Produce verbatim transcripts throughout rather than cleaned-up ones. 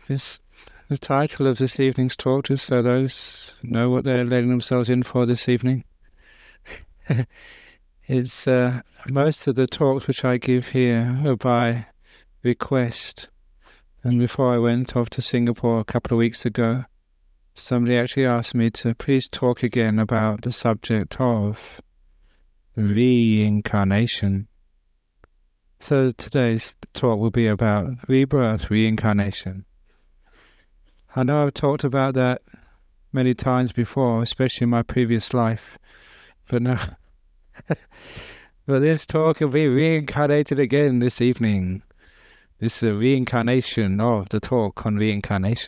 This the title of this evening's talk, just so those know what they're letting themselves in for this evening. It's uh, most of the talks which I give here are by request. And before I went off to Singapore a couple of weeks ago, somebody actually asked me to please talk again about the subject of reincarnation. So today's talk will be about rebirth, reincarnation. I know I've talked about that many times before, especially in my previous life, but no. But this talk will be reincarnated again this evening. This is a reincarnation of the talk on reincarnation.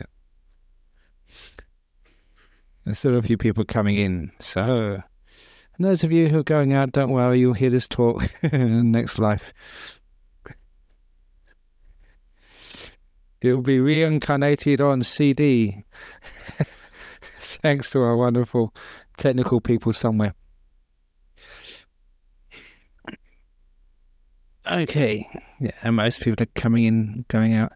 There's still a few people coming in, so and those of you who are going out, don't worry, you'll hear this talk in the next life. It will be reincarnated on C D. Thanks to our wonderful technical people somewhere. Okay, yeah, and most people are coming in, going out.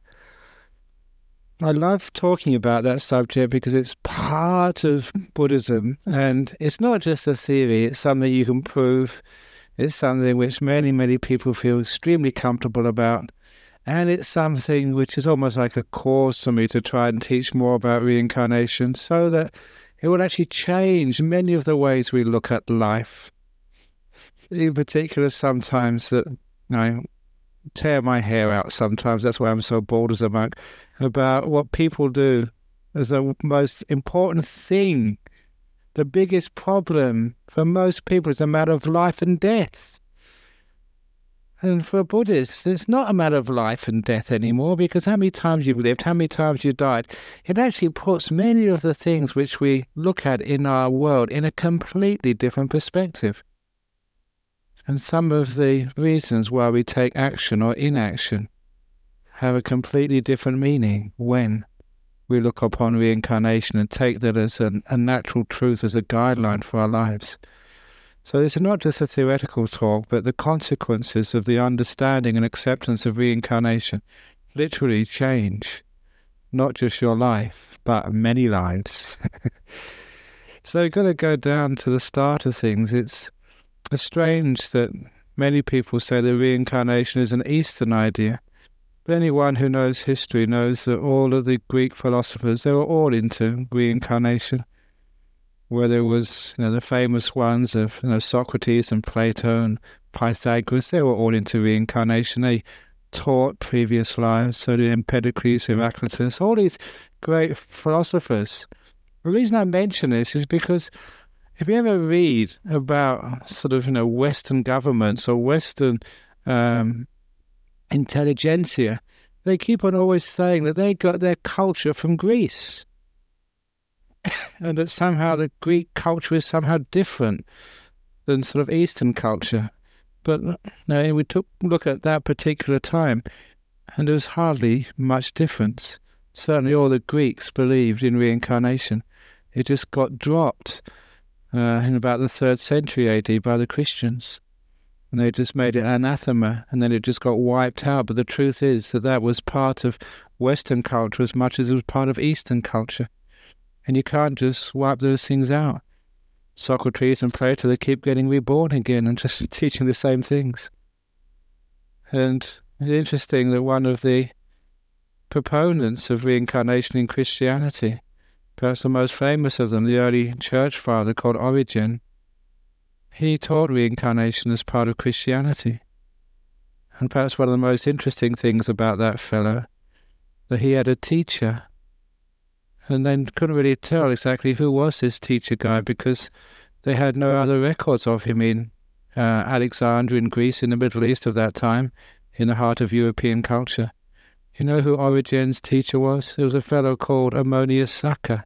I love talking about that subject because it's part of Buddhism, and it's not just a theory, it's something you can prove. It's something which many, many people feel extremely comfortable about. And it's something which is almost like a cause for me to try and teach more about reincarnation so that it will actually change many of the ways we look at life. In particular, sometimes that I tear my hair out sometimes, that's why I'm so bored as a monk, about what people do as the most important thing. The biggest problem for most people is a matter of life and death. And for Buddhists, it's not a matter of life and death anymore, because how many times you've lived, how many times you died, it actually puts many of the things which we look at in our world in a completely different perspective. And some of the reasons why we take action or inaction have a completely different meaning when we look upon reincarnation and take that as an, a natural truth, as a guideline for our lives. So this is not just a theoretical talk, but the consequences of the understanding and acceptance of reincarnation literally change not just your life, but many lives. So you've got to go down to the start of things. It's strange that many people say that reincarnation is an Eastern idea, but anyone who knows history knows that all of the Greek philosophers, they were all into reincarnation. Whether it was, you know, the famous ones of, you know, Socrates and Plato and Pythagoras, they were all into reincarnation. They taught previous lives. So did Empedocles, Heraclitus, all these great philosophers. The reason I mention this is because if you ever read about sort of, you know, Western governments or Western um, intelligentsia, they keep on always saying that they got their culture from Greece. And that somehow the Greek culture is somehow different than sort of Eastern culture. But no, we took a look at that particular time, and there was hardly much difference. Certainly all the Greeks believed in reincarnation. It just got dropped uh, in about the third century A D by the Christians. And they just made it anathema, and then it just got wiped out. But the truth is that that was part of Western culture as much as it was part of Eastern culture. And you can't just wipe those things out. Socrates and Plato, they keep getting reborn again and just teaching the same things. And it's interesting that one of the proponents of reincarnation in Christianity, perhaps the most famous of them, the early church father called Origen, he taught reincarnation as part of Christianity. And perhaps one of the most interesting things about that fellow, that he had a teacher, and then couldn't really tell exactly who was this teacher guy because they had no other records of him in uh, Alexandria in Greece, in the Middle East of that time, in the heart of European culture. You know who Origen's teacher was? It was a fellow called Ammonius Saccas.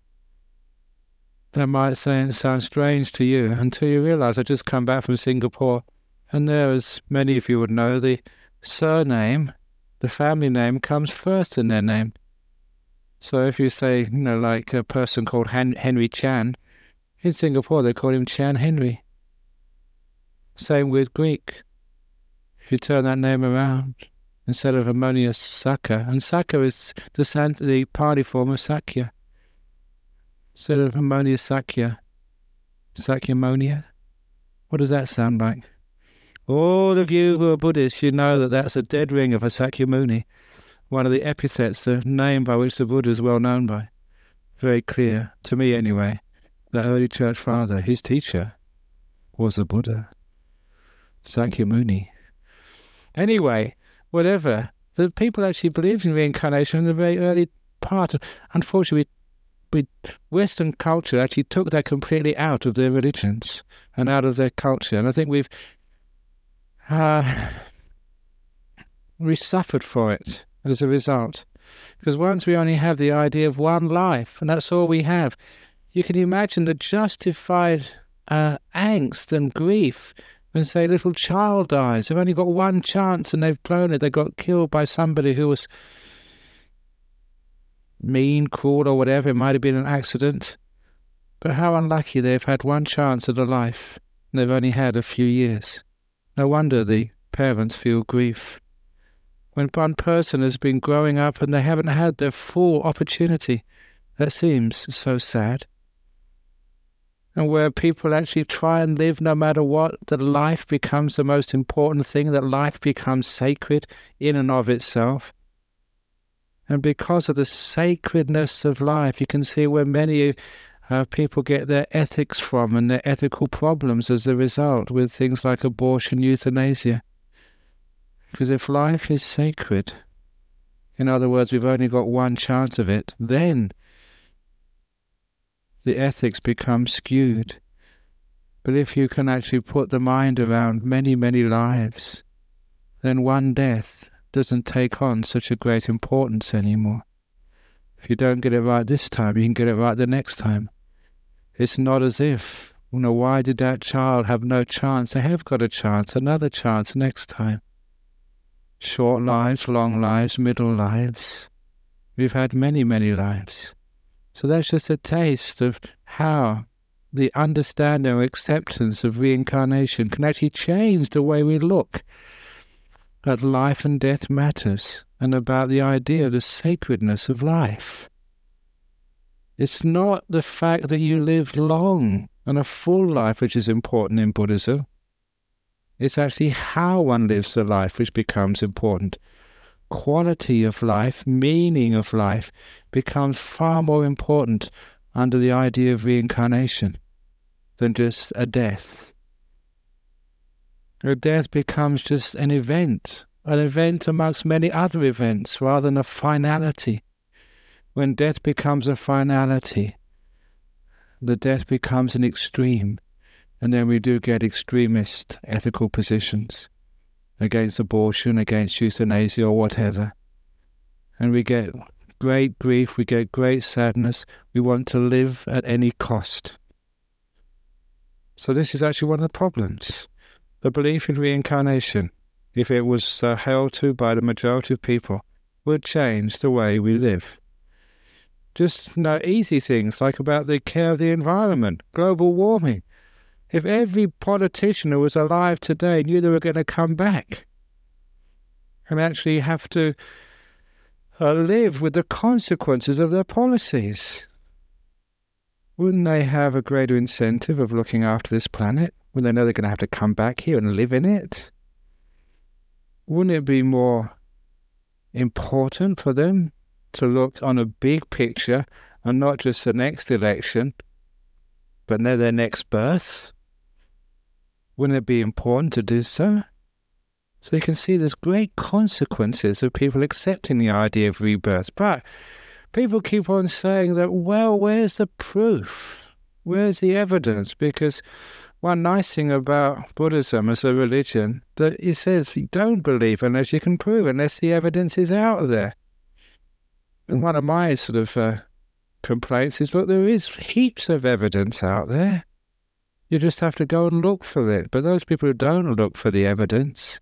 That might sound strange to you until you realize I just come back from Singapore, and there, as many of you would know, the surname, the family name, comes first in their name. So if you say, you know, like a person called Han- Henry Chan, in Singapore they call him Chan Henry. Same with Greek. If you turn that name around, instead of ammonious Sakka. And Sakka is the, san- the Pali form of Sakya. Instead of ammonious Sakya, Sakyammonia. What does that sound like? All of you who are Buddhists, you know that that's a dead ring of a Sakyamuni, one of the epithets, the name by which the Buddha is well known by. Very clear, to me anyway, the early church father, his teacher, was the Buddha, Sakyamuni. Anyway, whatever, the people actually believed in reincarnation in the very early part. Unfortunately, we, Western culture actually took that completely out of their religions and out of their culture. And I think we've uh, we suffered for it as a result. Because once we only have the idea of one life, and that's all we have, you can imagine the justified uh, angst and grief when, say, a little child dies. They've only got one chance and they've blown it. They got killed by somebody who was mean, cruel, or whatever. It might have been an accident. But how unlucky they've had one chance at a life, and they've only had a few years. No wonder the parents feel grief. When one person has been growing up and they haven't had their full opportunity, that seems so sad. And where people actually try and live no matter what, that life becomes the most important thing, that life becomes sacred in and of itself. And because of the sacredness of life, you can see where many uh, people get their ethics from and their ethical problems as a result with things like abortion, euthanasia. Because if life is sacred, in other words, we've only got one chance of it, then the ethics become skewed. But if you can actually put the mind around many, many lives, then one death doesn't take on such a great importance anymore. If you don't get it right this time, you can get it right the next time. It's not as if, you know, why did that child have no chance? They have got a chance, another chance next time. Short lives, long lives, middle lives. We've had many, many lives. So that's just a taste of how the understanding or acceptance of reincarnation can actually change the way we look at life and death matters, and about the idea of the sacredness of life. It's not the fact that you live long and a full life which is important in Buddhism. It's actually how one lives the life which becomes important. Quality of life, meaning of life, becomes far more important under the idea of reincarnation than just a death. A death becomes just an event, an event amongst many other events, rather than a finality. When death becomes a finality, the death becomes an extreme, and then we do get extremist ethical positions against abortion, against euthanasia, or whatever. And we get great grief, we get great sadness, we want to live at any cost. So this is actually one of the problems. The belief in reincarnation, if it was uh, held to by the majority of people, would change the way we live. Just you know, easy things like about the care of the environment, global warming. If every politician who was alive today knew they were going to come back and actually have to uh, live with the consequences of their policies, wouldn't they have a greater incentive of looking after this planet when they know they're going to have to come back here and live in it? Wouldn't it be more important for them to look on a big picture and not just the next election, but their next birth? Wouldn't it be important to do so? So you can see there's great consequences of people accepting the idea of rebirth. But people keep on saying that, well, where's the proof? Where's the evidence? Because one nice thing about Buddhism as a religion, that it says you don't believe unless you can prove, unless the evidence is out there. And one of my sort of uh, complaints is, look, there is heaps of evidence out there. You just have to go and look for it. But those people who don't look for the evidence,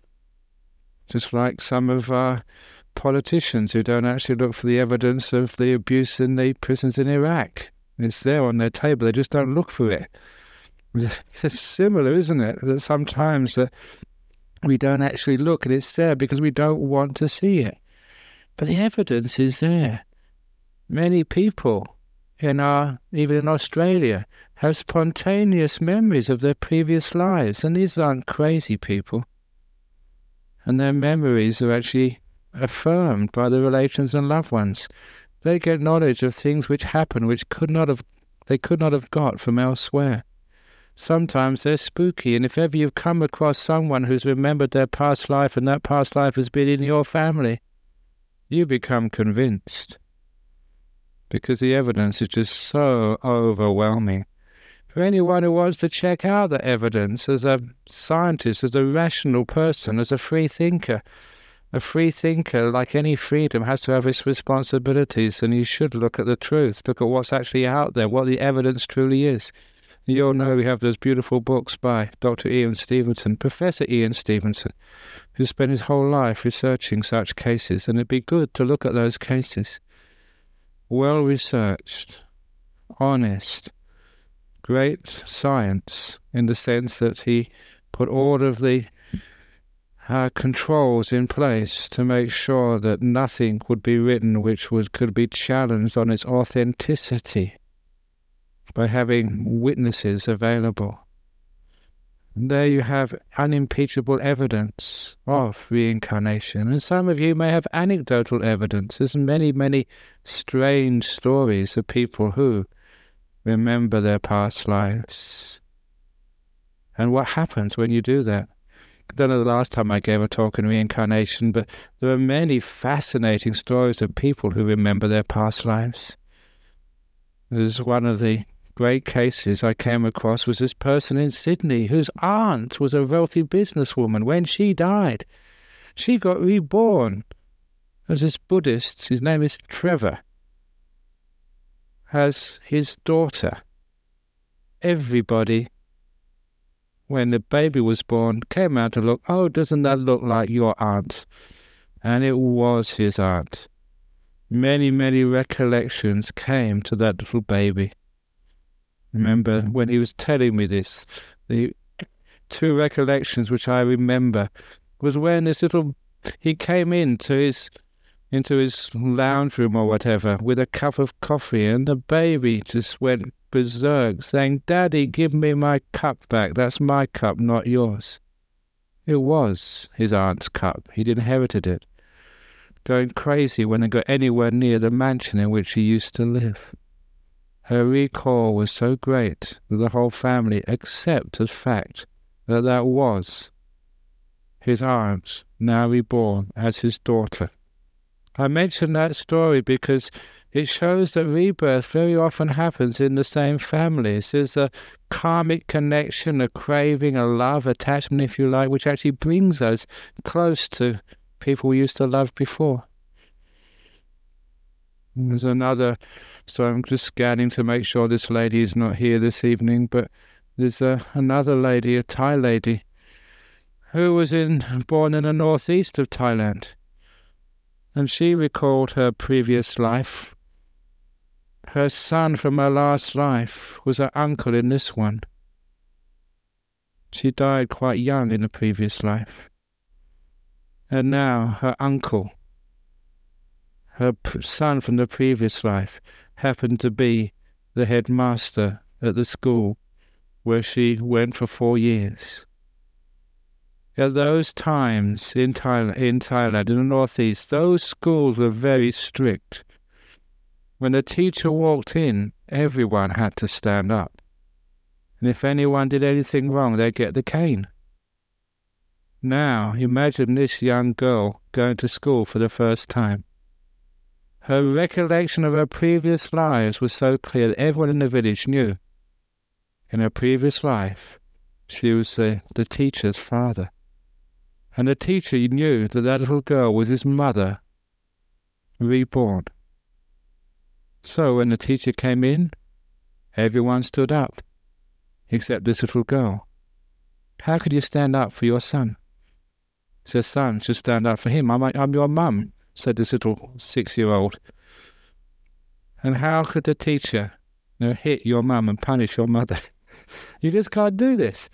just like some of our politicians who don't actually look for the evidence of the abuse in the prisons in Iraq. It's there on their table, they just don't look for it. It's similar, isn't it? That sometimes uh, We don't actually look, and it's there because we don't want to see it. But the evidence is there. Many people in our, even in Australia, have spontaneous memories of their previous lives, and these aren't crazy people. And their memories are actually affirmed by the relations and loved ones. They get knowledge of things which happen, which could not have, they could not have got from elsewhere. Sometimes they're spooky, and if ever you've come across someone who's remembered their past life and that past life has been in your family, you become convinced, because the evidence is just so overwhelming. For anyone who wants to check out the evidence as a scientist, as a rational person, as a free thinker, a free thinker, like any freedom, has to have its responsibilities, and you should look at the truth, look at what's actually out there, what the evidence truly is. You all know we have those beautiful books by Doctor Ian Stevenson, Professor Ian Stevenson, who spent his whole life researching such cases, and it'd be good to look at those cases. Well-researched, honest, great science, in the sense that he put all of the uh, controls in place to make sure that nothing would be written which would, could be challenged on its authenticity, by having witnesses available. And there you have unimpeachable evidence of reincarnation. And some of you may have anecdotal evidence. There's many, many strange stories of people who remember their past lives. And what happens when you do that? I don't know the last time I gave a talk on reincarnation, but there are many fascinating stories of people who remember their past lives. There's one of the great cases I came across was this person in Sydney whose aunt was a wealthy businesswoman. When she died, she got reborn as this Buddhist. His name is Trevor, has his daughter. Everybody, when the baby was born, came out to look, oh, doesn't that look like your aunt? And it was his aunt. Many, many recollections came to that little baby. Remember when he was telling me this, the two recollections which I remember was when this little, he came into his into his lounge room or whatever with a cup of coffee, and the baby just went berserk, saying, "Daddy, give me my cup back. That's my cup, not yours." It was his aunt's cup. He'd inherited it. Going crazy when it got anywhere near the mansion in which he used to live. Her recall was so great that the whole family accepted the fact that that was his aunt, now reborn as his daughter. I mention that story because it shows that rebirth very often happens in the same families. There's a karmic connection, a craving, a love, attachment, if you like, which actually brings us close to people we used to love before. There's another, so I'm just scanning to make sure this lady is not here this evening, but there's a, another lady, a Thai lady, who was in born in the northeast of Thailand. And she recalled her previous life. Her son from her last life was her uncle in this one. She died quite young in the previous life. And now her uncle, her son from the previous life, happened to be the headmaster at the school where she went for four years. At those times in Thailand, in Thailand, in the northeast, those schools were very strict. When the teacher walked in, everyone had to stand up. And if anyone did anything wrong, they'd get the cane. Now, imagine this young girl going to school for the first time. Her recollection of her previous lives was so clear that everyone in the village knew. In her previous life, she was the, the teacher's father. And the teacher knew that that little girl was his mother, reborn. So when the teacher came in, everyone stood up, except this little girl. How could you stand up for your son? His son should stand up for him. I'm, I'm your mum, said this little six-year-old. And how could the teacher, you know, hit your mum and punish your mother? You just can't do this.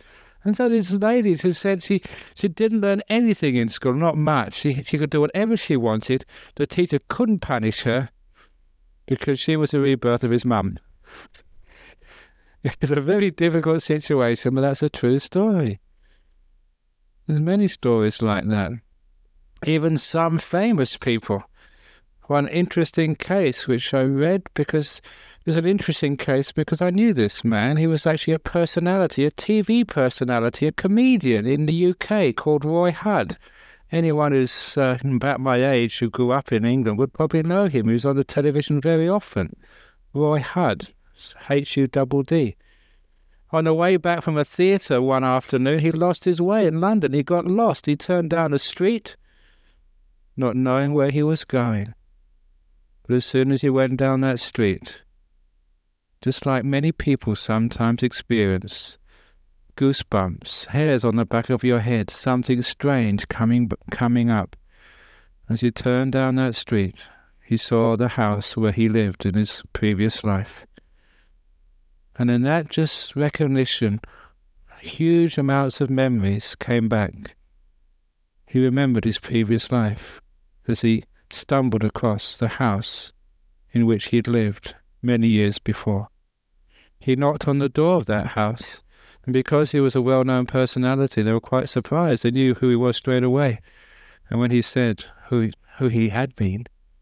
And so these ladies who said she, she didn't learn anything in school, not much. She, she could do whatever she wanted. The teacher couldn't punish her because she was the rebirth of his mum. It's a very difficult situation, but that's a true story. There's many stories like that. Even some famous people. One interesting case which I read, because it was an interesting case because I knew this man. He was actually a personality, a T V personality, a comedian in the U K called Roy Hudd. Anyone who's uh, about my age who grew up in England would probably know him. He was on the television very often. Roy Hudd, H U D D D. On the way back from a theatre one afternoon, he lost his way in London. He got lost. He turned down a street, not knowing where he was going. But as soon as he went down that street, just like many people sometimes experience, goosebumps, hairs on the back of your head, something strange coming coming up. As he turned down that street, he saw the house where he lived in his previous life. And in that just recognition, huge amounts of memories came back. He remembered his previous life as he stumbled across the house in which he had lived many years before. He knocked on the door of that house, and because he was a well-known personality, they were quite surprised. They knew who he was straight away. And when he said who, who he had been,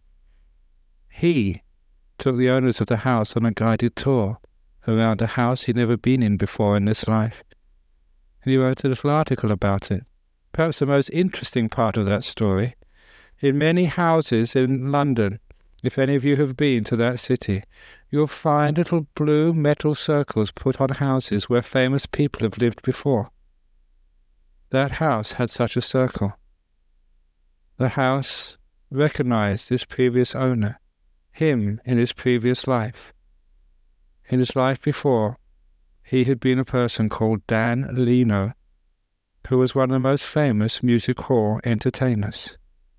he took the owners of the house on a guided tour around a house he'd never been in before in this life. And he wrote a little article about it. Perhaps the most interesting part of that story, in many houses in London, if any of you have been to that city, you'll find little blue metal circles put on houses where famous people have lived before. That house had such a circle. The house recognized his previous owner, him in his previous life. In his life before, he had been a person called Dan Leno, who was one of the most famous music hall entertainers.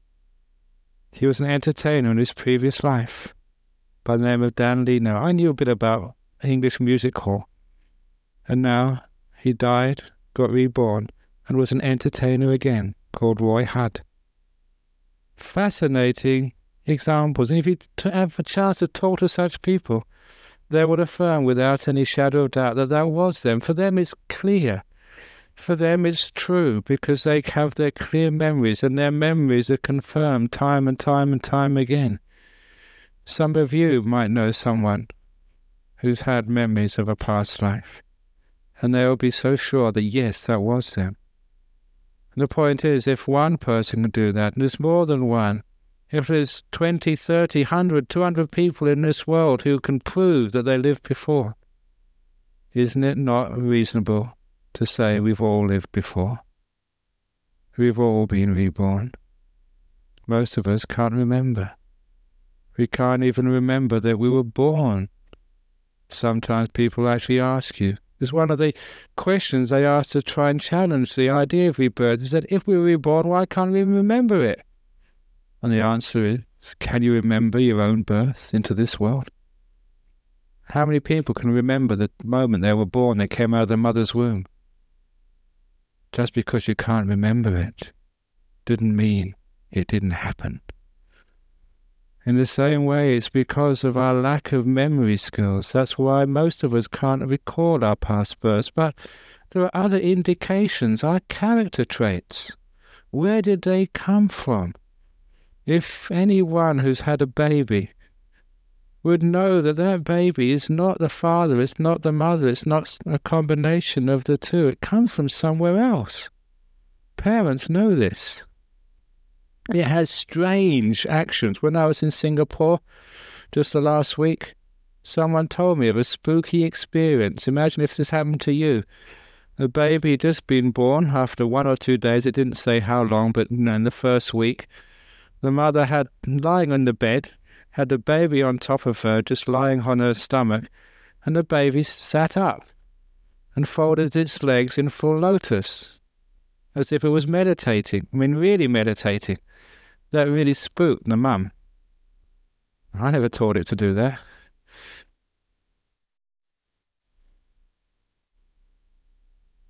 He was an entertainer in his previous life by the name of Dan Leno. I knew a bit about English music hall. And now he died, got reborn, and was an entertainer again called Roy Hudd. Fascinating examples. And if you have a chance to talk to such people, they would affirm without any shadow of doubt that that was them. For them it's clear. For them it's true, because they have their clear memories, and their memories are confirmed time and time and time again. Some of you might know someone who's had memories of a past life, and they will be so sure that yes, that was them. And the point is, if one person can do that, and there's more than one, if there's twenty, thirty, one hundred, two hundred people in this world who can prove that they lived before, isn't it not reasonable to say we've all lived before? We've all been reborn. Most of us can't remember. We can't even remember that we were born. Sometimes people actually ask you. It's one of the questions they ask to try and challenge the idea of rebirth, is that if we were reborn, why can't we remember it? And the answer is, can you remember your own birth into this world? How many people can remember the moment they were born, they came out of their mother's womb? Just because you can't remember it didn't mean it didn't happen. In the same way, it's because of our lack of memory skills. That's why most of us can't recall our past births. But there are other indications, our character traits. Where did they come from? If anyone who's had a baby would know that that baby is not the father, it's not the mother, it's not a combination of the two. It comes from somewhere else. Parents know this. It has strange actions. When I was in Singapore just the last week, someone told me of a spooky experience. Imagine if this happened to you. A baby had just been born after one or two days. It didn't say how long, but you know, in the first week, the mother had, lying on the bed, had the baby on top of her, just lying on her stomach, and the baby sat up and folded its legs in full lotus, as if it was meditating. I mean, really meditating. That really spooked the mum. I never taught it to do that.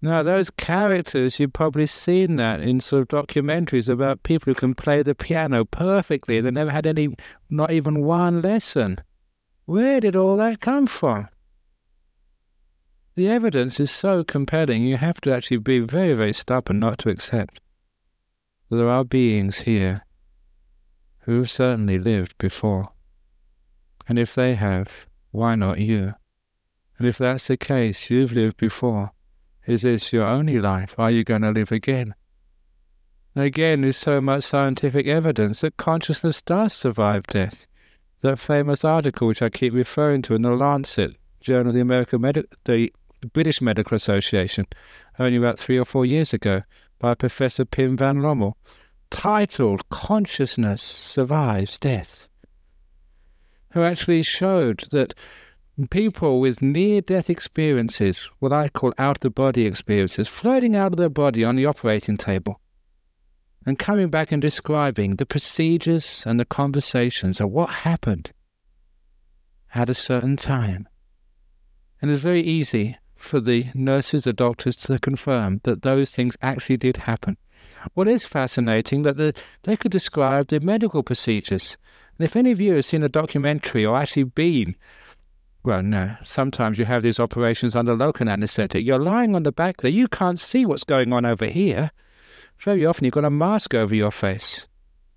Now, those characters, you've probably seen that in sort of documentaries about people who can play the piano perfectly. They never had any, not even one lesson. Where did all that come from? The evidence is so compelling, you have to actually be very, very stubborn not to accept that there are beings here who have certainly lived before. And if they have, why not you? And if that's the case, you've lived before. Is this your only life? Are you going to live again? And again, there's so much scientific evidence that consciousness does survive death. That famous article which I keep referring to in the Lancet, Journal of the American Medi- the British Medical Association, only about three or four years ago, by Professor Pim van Lommel, titled "Consciousness Survives Death," who actually showed that people with near-death experiences, what I call out-of-the-body experiences, floating out of their body on the operating table and coming back and describing the procedures and the conversations of what happened at a certain time. And it's very easy for the nurses or doctors to confirm that those things actually did happen. What is fascinating, that the, they could describe the medical procedures. And if any of you have seen a documentary or actually been Well, no, sometimes you have these operations under local anaesthetic. You're lying on the back there. You can't see what's going on over here. Very often you've got a mask over your face.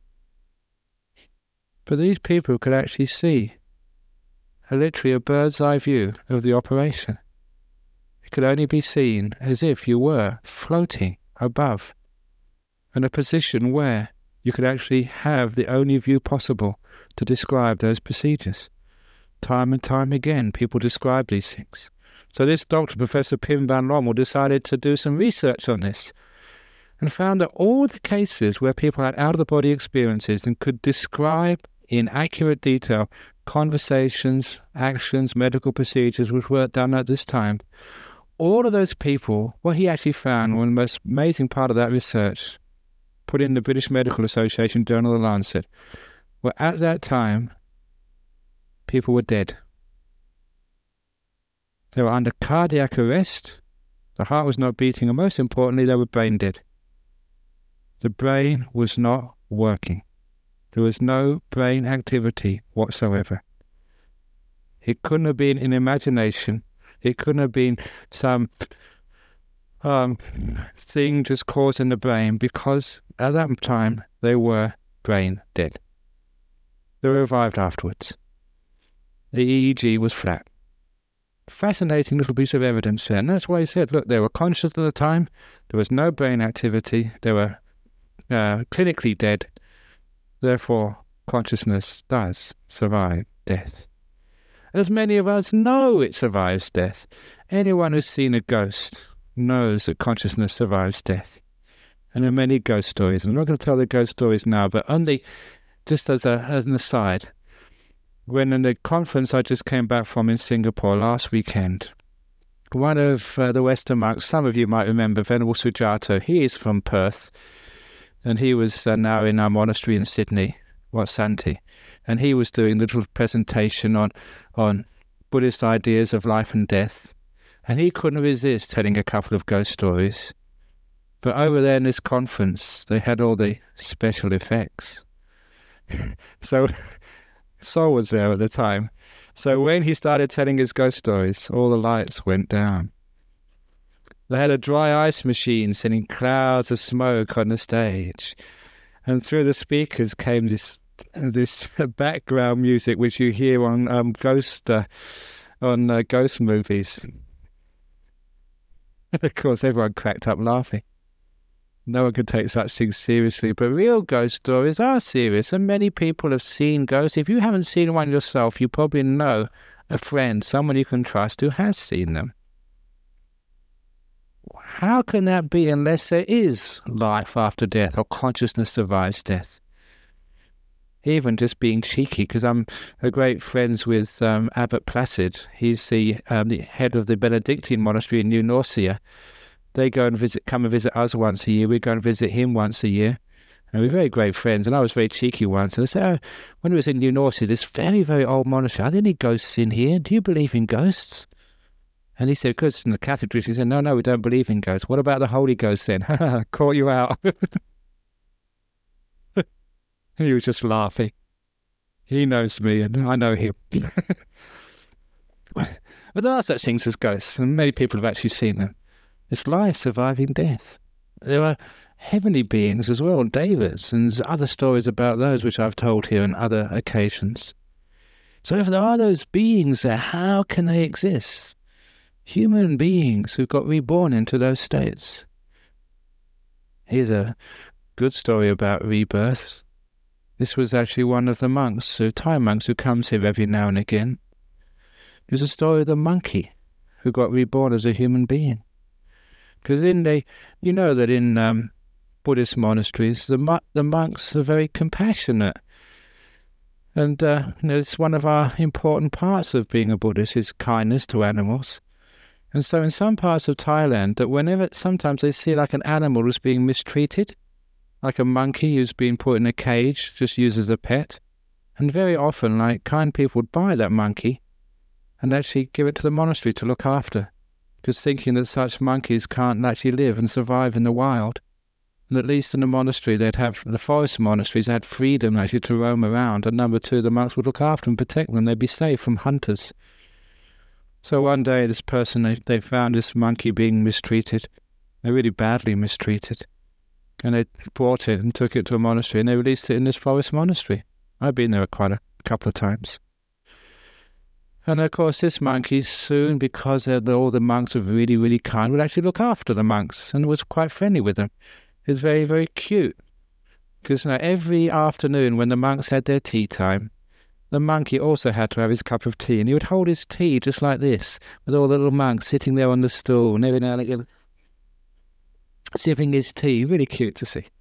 But these people could actually see a, literally a bird's eye view of the operation. It could only be seen as if you were floating above in a position where you could actually have the only view possible to describe those procedures. Time and time again, people describe these things. So this doctor, Professor Pim van Lommel, decided to do some research on this and found that all the cases where people had out-of-the-body experiences and could describe in accurate detail conversations, actions, medical procedures which were done at this time, all of those people, what he actually found, one of the most amazing part of that research, put in the British Medical Association Journal of the Lancet, were at that time people were dead. They were under cardiac arrest, the heart was not beating, and most importantly, they were brain dead. The brain was not working. There was no brain activity whatsoever. It couldn't have been in imagination. It couldn't have been some um, thing just caused in the brain, because at that time they were brain dead. They revived afterwards. The E E G was flat. Fascinating little piece of evidence there. And that's why he said, look, they were conscious at the time. There was no brain activity. They were uh, clinically dead. Therefore, consciousness does survive death. As many of us know it survives death. Anyone who's seen a ghost knows that consciousness survives death. And there are many ghost stories. I'm not going to tell the ghost stories now, but only just as, a, as an aside, when in the conference I just came back from in Singapore last weekend, one of uh, the Western monks, some of you might remember, Venerable Sujato, he is from Perth, and he was uh, now in our monastery in Sydney, Wat Santi, and he was doing a little presentation on, on Buddhist ideas of life and death, and he couldn't resist telling a couple of ghost stories. But over there in this conference, they had all the special effects. So Sol was there at the time. So when he started telling his ghost stories, all the lights went down. They had a dry ice machine sending clouds of smoke on the stage. And through the speakers came this this background music which you hear on um, ghost uh, on uh, ghost movies. And of course, everyone cracked up laughing. No one could take such things seriously, but real ghost stories are serious, and many people have seen ghosts. If you haven't seen one yourself, you probably know a friend, someone you can trust, who has seen them. How can that be unless there is life after death, or consciousness survives death? Even just being cheeky, because I'm a great friends with um, Abbot Placid. He's the, um, the head of the Benedictine monastery in New Norcia. They go and visit, come and visit us once a year. We go and visit him once a year. And we're very great friends. And I was very cheeky once. And I said, oh, when we was in New Norcia, this very, very old monastery, are there any ghosts in here? Do you believe in ghosts? And he said, because in the cathedrals, he said, no, no, we don't believe in ghosts. What about the Holy Ghost then? Caught you out. He was just laughing. He knows me and I know him. But there are such things as ghosts, and many people have actually seen them. It's life surviving death. There are heavenly beings as well, Davids, and there's other stories about those which I've told here on other occasions. So if there are those beings there, how can they exist? Human beings who got reborn into those states. Here's a good story about rebirth. This was actually one of the monks, who, Thai monks, who comes here every now and again. It was a story of the monkey who got reborn as a human being. Because in the, you know that in um, Buddhist monasteries, the mo- the monks are very compassionate. And uh, you know, it's one of our important parts of being a Buddhist is kindness to animals. And so in some parts of Thailand, that whenever, sometimes they see like an animal who's being mistreated, like a monkey who's been put in a cage, just used as a pet. And very often, like, kind people would buy that monkey and actually give it to the monastery to look after, because thinking that such monkeys can't actually live and survive in the wild. And at least in the monastery, they'd have, the forest monasteries had freedom actually to roam around, and number two, the monks would look after and protect them. They'd be safe from hunters. So one day, this person, they, they found this monkey being mistreated. They're really badly mistreated. And they brought it and took it to a monastery, and they released it in this forest monastery. I've been there quite a couple of times. And of course, this monkey soon, because all the monks were really, really kind, would actually look after the monks and was quite friendly with them. It was very, very cute. Because you know, every afternoon when the monks had their tea time, the monkey also had to have his cup of tea, and he would hold his tea just like this, with all the little monks sitting there on the stool, and every now and again sipping his tea. Really cute to see.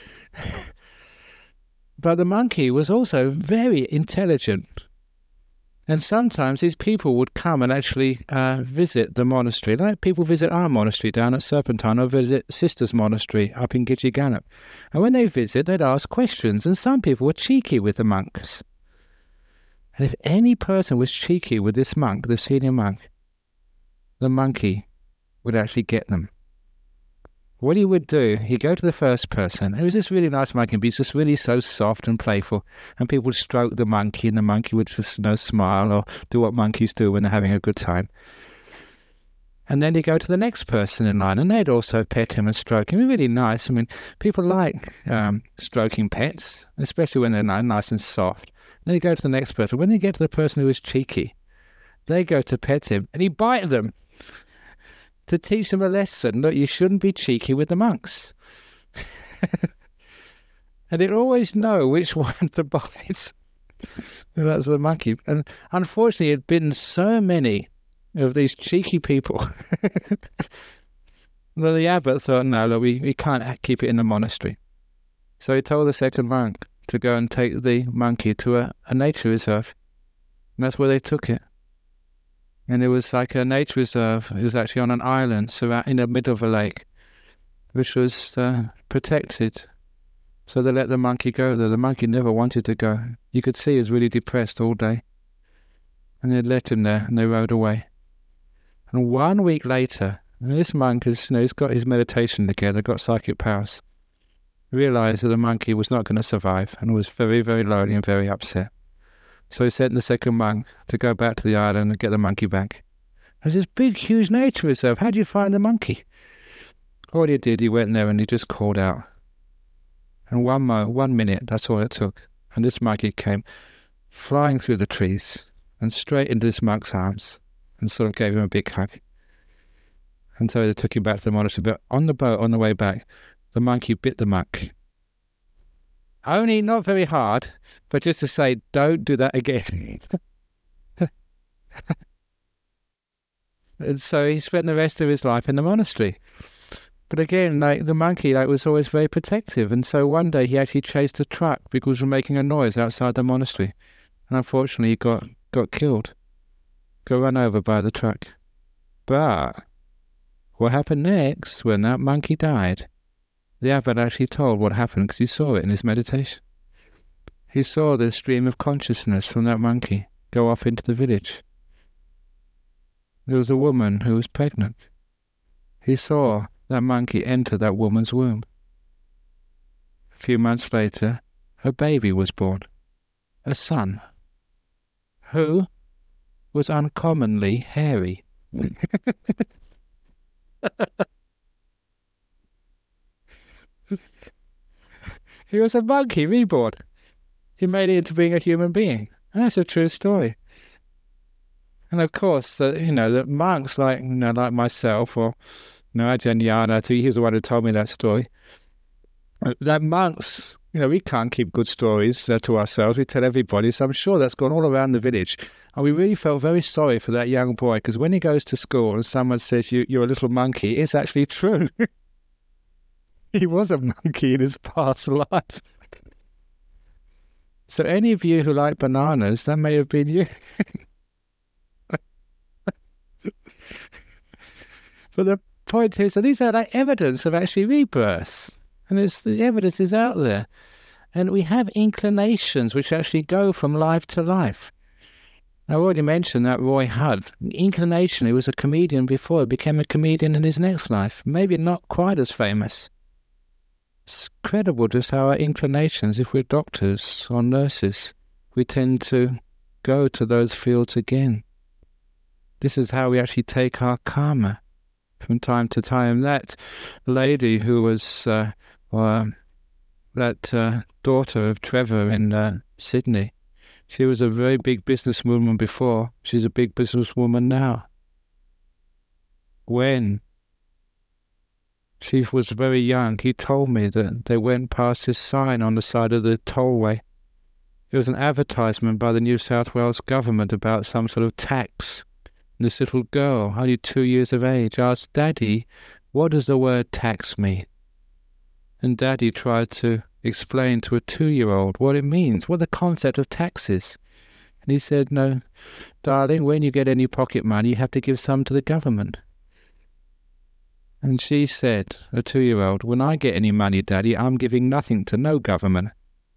But the monkey was also very intelligent. And sometimes these people would come and actually uh, visit the monastery, like people visit our monastery down at Serpentine, or visit Sisters Monastery up in Gidgee-Gannup. And when they visit, they'd ask questions, and some people were cheeky with the monks. And if any person was cheeky with this monk, the senior monk, the monkey would actually get them. What he would do, he'd go to the first person. It was this really nice monkey, but he's just really so soft and playful. And people would stroke the monkey, and the monkey would just, you know, smile or do what monkeys do when they're having a good time. And then he'd go to the next person in line, and they'd also pet him and stroke him. It was really nice. I mean, people like um, stroking pets, especially when they're nice and soft. Then he'd go to the next person. When they get to the person who is cheeky, they go to pet him, and he'd bite them, to teach them a lesson that you shouldn't be cheeky with the monks. And they'd always know which one to bite. That's the monkey. And unfortunately, it had been so many of these cheeky people that the abbot thought, no, look, we, we can't keep it in the monastery. So he told the second monk to go and take the monkey to a, a nature reserve. And that's where they took it. And it was like a nature reserve. It was actually on an island in the middle of a lake, which was uh, protected. So they let the monkey go there. The monkey never wanted to go. You could see he was really depressed all day. And they let him there, and they rode away. And one week later, and this monk has, you know, he's got his meditation together, got psychic powers, realized that the monkey was not going to survive, and was very, very lonely and very upset. So he sent the second monk to go back to the island and get the monkey back. There's this big, huge nature reserve. How do you find the monkey? All he did, he went there and he just called out. And one mo- one minute, that's all it took. And this monkey came flying through the trees and straight into this monk's arms and sort of gave him a big hug. And so they took him back to the monastery. But on the boat, on the way back, the monkey bit the monk. Only not very hard, but just to say, don't do that again. And so he spent the rest of his life in the monastery. But again, like the monkey, like was always very protective. And so one day he actually chased a truck because it was making a noise outside the monastery. And unfortunately, he got, got killed. Got run over by the truck. But what happened next when that monkey died? The abbot actually told what happened because he saw it in his meditation. He saw the stream of consciousness from that monkey go off into the village. there was a woman who was pregnant. He saw that monkey enter that woman's womb. A few months later, a baby was born, a son, who was uncommonly hairy. He was a monkey reborn. He made it into being a human being. And that's a true story. And of course, uh, you know, the monks like, you know, like myself, or you know, Ajahn Yana, he was the one who told me that story. Uh, that monks, you know, we can't keep good stories uh, to ourselves. We tell everybody. So I'm sure that's gone all around the village. And we really felt very sorry for that young boy, because when he goes to school and someone says, you, you're a little monkey, it's actually true. He was a monkey in his past life. So any of you who like bananas, that may have been you. But the point is that these are like evidence of actually rebirth. And it's, the evidence is out there. And we have inclinations which actually go from life to life. I already mentioned that Roy Hudd. Inclination, he was a comedian before, he became a comedian in his next life. Maybe not quite as famous. It's incredible just how our inclinations, if we're doctors or nurses, we tend to go to those fields again. This is how we actually take our karma from time to time. That lady who was uh, uh, that uh, daughter of Trevor in uh, Sydney, she was a very big businesswoman before. She's a big businesswoman now. When she was very young, he told me that they went past this sign on the side of the tollway. It was an advertisement by the New South Wales government about some sort of tax. And this little girl, only two years of age, asked, "Daddy, what does the word tax mean?" And Daddy tried to explain to a two-year-old what it means, what the concept of tax is. And he said, "No, darling, when you get any pocket money, you have to give some to the government." And she said, a two-year-old, "When I get any money, Daddy, I'm giving nothing to no government."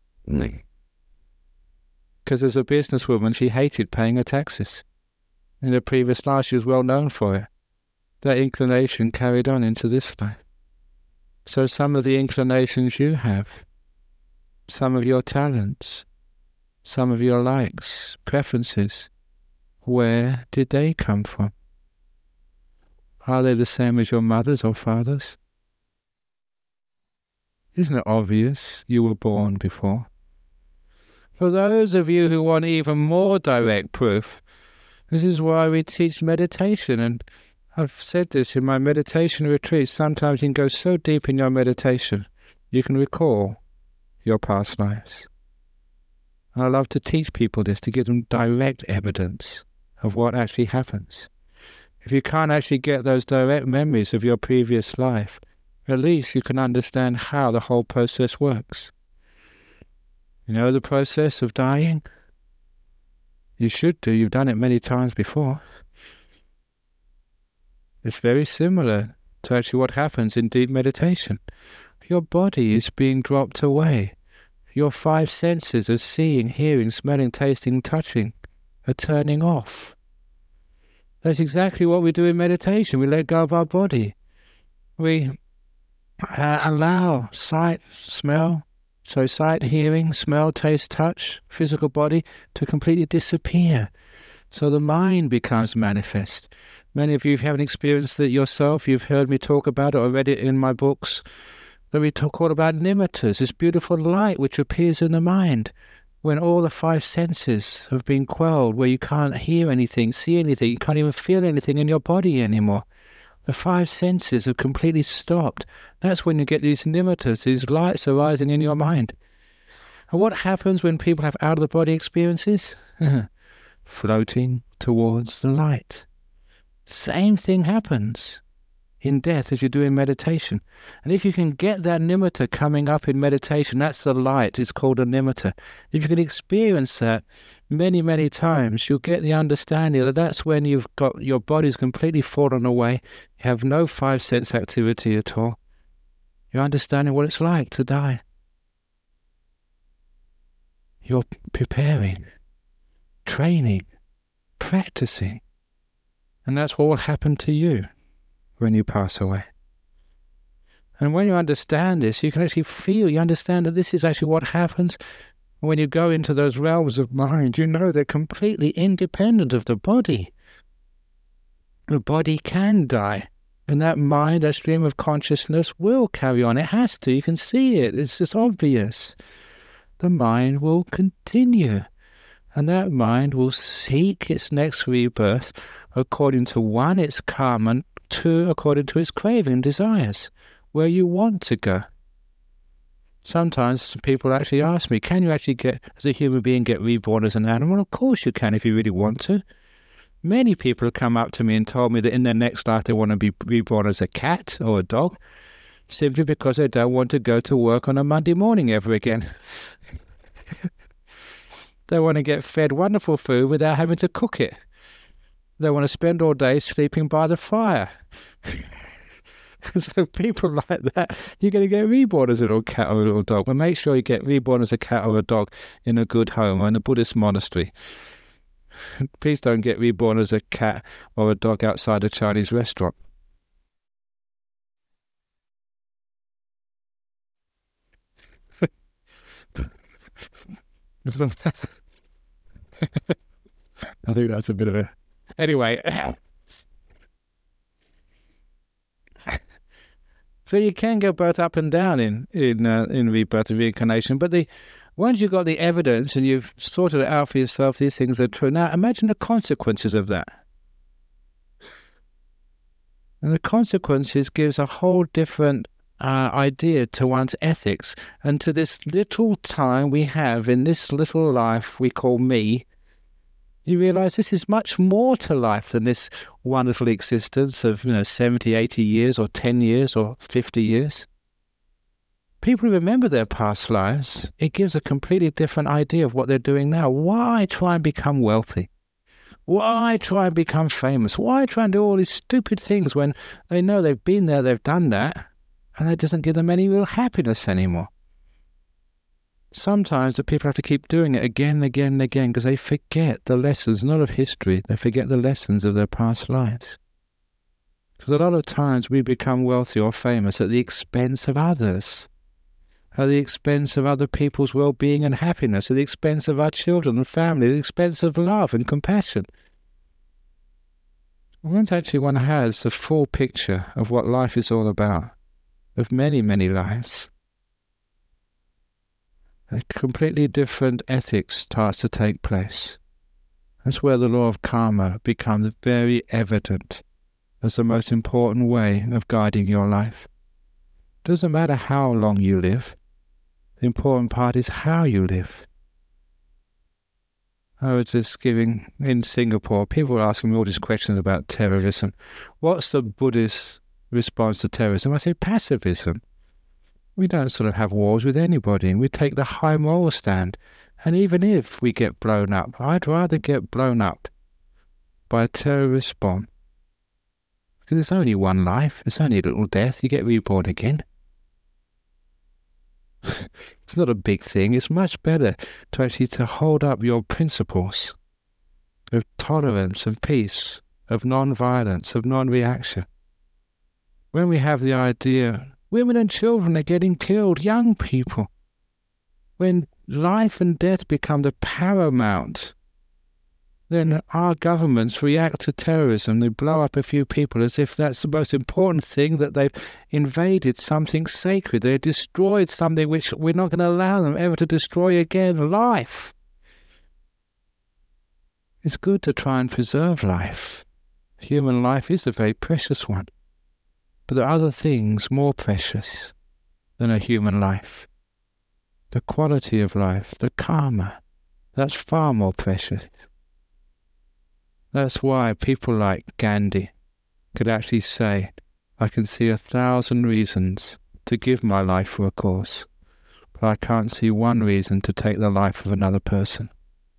Because as a businesswoman, she hated paying her taxes. In her previous life, she was well known for it. That inclination carried on into this life. So some of the inclinations you have, some of your talents, some of your likes, preferences, where did they come from? Are they the same as your mother's or father's? Isn't it obvious you were born before? For those of you who want even more direct proof, this is why we teach meditation. And I've said this in my meditation retreats. Sometimes you can go so deep in your meditation, you can recall your past lives. And I love to teach people this, to give them direct evidence of what actually happens. If you can't actually get those direct memories of your previous life, at least you can understand how the whole process works. You know the process of dying? You should do. You've done it many times before. It's very similar to actually what happens in deep meditation. Your body is being dropped away. Your five senses of seeing, hearing, smelling, tasting, touching are turning off. That's exactly what we do in meditation. We let go of our body. We uh, allow sight, smell, so sight, hearing, smell, taste, touch, physical body to completely disappear. So the mind becomes manifest. Many of you haven't experienced it yourself. You've heard me talk about it or read it in my books. But we talk all about nimittas, this beautiful light which appears in the mind when all the five senses have been quelled, where you can't hear anything, see anything, you can't even feel anything in your body anymore. The five senses have completely stopped. That's when you get these nimittas, these lights arising in your mind. And what happens when people have out-of-the-body experiences? Floating towards the light. Same thing happens in death as you do in meditation. And if you can get that nimitta coming up in meditation, that's the light, it's called a nimitta. If you can experience that many, many times, you'll get the understanding that that's when you've got your body's completely fallen away, you have no five sense activity at all. You're understanding what it's like to die. You're preparing, training, practicing. And that's what will happen to you when you pass away. And when you understand this, you can actually feel, you understand that this is actually what happens when you go into those realms of mind. You know they're completely independent of the body. The body can die. And that mind, that stream of consciousness will carry on. It has to. You can see it. It's just obvious. The mind will continue. And that mind will seek its next rebirth according to, one, its karma, and two, according to its craving desires, where you want to go. Sometimes people actually ask me, can you actually get, as a human being, get reborn as an animal? Of course you can if you really want to. Many people have come up to me and told me that in their next life they want to be reborn as a cat or a dog, simply because they don't want to go to work on a Monday morning ever again. They want to get fed wonderful food without having to cook it. They want to spend all day sleeping by the fire. So people like that, you're going to get reborn as a little cat or a little dog. But make sure you get reborn as a cat or a dog in a good home or in a Buddhist monastery. Please don't get reborn as a cat or a dog outside a Chinese restaurant. I think that's a bit of a... Anyway. So you can go both up and down in in uh, in rebirth and reincarnation, but the once you've got the evidence and you've sorted it out for yourself, these things are true. Now imagine the consequences of that. And the consequences gives a whole different uh, idea to one's ethics and to this little time we have in this little life we call me. You realize this is much more to life than this wonderful existence of, you know, seventy, eighty years or ten years or fifty years. People remember their past lives. It gives a completely different idea of what they're doing now. Why try and become wealthy? Why try and become famous? Why try and do all these stupid things when they know they've been there, they've done that, and that doesn't give them any real happiness anymore? Sometimes the people have to keep doing it again and again and again because they forget the lessons, not of history, they forget the lessons of their past lives. Because a lot of times we become wealthy or famous at the expense of others, at the expense of other people's well-being and happiness, at the expense of our children and family, at the expense of love and compassion. Once actually one has a full picture of what life is all about, of many, many lives, a completely different ethics starts to take place. That's where the law of karma becomes very evident as the most important way of guiding your life. It doesn't matter how long you live. The important part is how you live. I was just giving, in Singapore, people were asking me all these questions about terrorism. What's the Buddhist response to terrorism? I say pacifism. We don't sort of have wars with anybody. We take the high moral stand. And even if we get blown up, I'd rather get blown up by a terrorist bomb. Because it's only one life. It's only a little death. You get reborn again. It's not a big thing. It's much better to actually to hold up your principles of tolerance, of peace, of non-violence, of non-reaction. When we have the idea, women and children are getting killed, young people. When life and death become the paramount, then our governments react to terrorism. They blow up a few people as if that's the most important thing, that they've invaded something sacred. They've destroyed something which we're not going to allow them ever to destroy again, life. It's good to try and preserve life. Human life is a very precious one. But there are other things more precious than a human life. The quality of life, the karma, that's far more precious. That's why people like Gandhi could actually say, I can see a thousand reasons to give my life for a cause, but I can't see one reason to take the life of another person.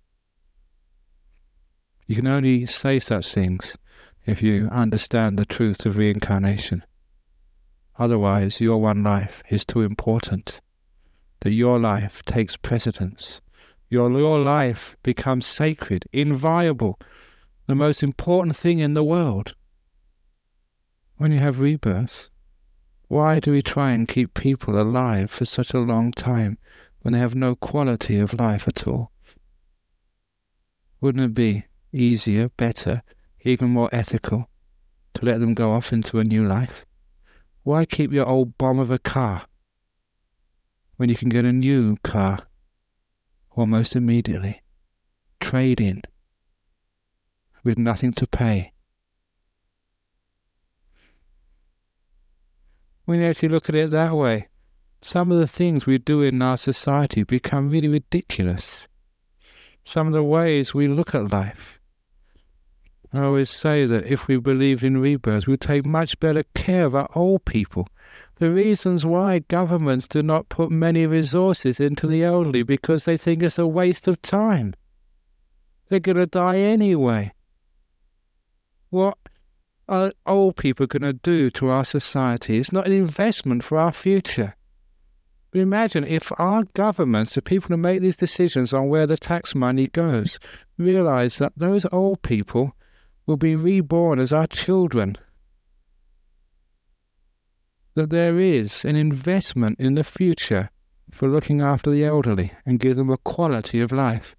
You can only say such things if you understand the truth of reincarnation. Otherwise, your one life is too important, that your life takes precedence. Your, your life becomes sacred, inviolable, the most important thing in the world. When you have rebirth, why do we try and keep people alive for such a long time when they have no quality of life at all? Wouldn't it be easier, better, even more ethical to let them go off into a new life? Why keep your old bomb of a car when you can get a new car almost immediately? Trade in with nothing to pay. When you actually look at it that way, some of the things we do in our society become really ridiculous. Some of the ways we look at life. I always say that if we believed in rebirth, we'd take much better care of our old people. The reasons why governments do not put many resources into the elderly because they think it's a waste of time. They're going to die anyway. What are old people going to do to our society? It's not an investment for our future. But imagine if our governments, the people who make these decisions on where the tax money goes, realize that those old people will be reborn as our children. That there is an investment in the future for looking after the elderly and give them a quality of life.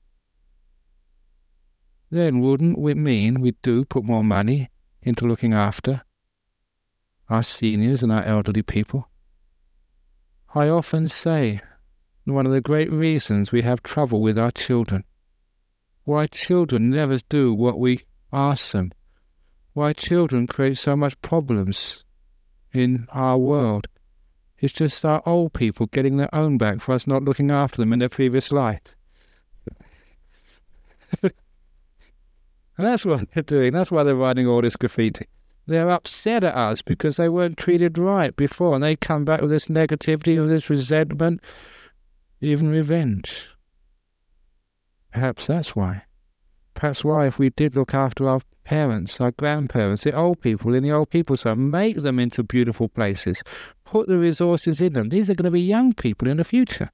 Then wouldn't it mean we do put more money into looking after our seniors and our elderly people? I often say one of the great reasons we have trouble with our children, why children never do what we ask them, why children create so much problems in our world, it's just our old people getting their own back for us not looking after them in their previous life. And that's what they're doing. That's why they're writing all this graffiti. They're upset at us because they weren't treated right before, and they come back with this negativity, with this resentment, even revenge. Perhaps that's why. Perhaps why, if we did look after our parents, our grandparents, the old people in the old people's home, make them into beautiful places, put the resources in them. These are going to be young people in the future.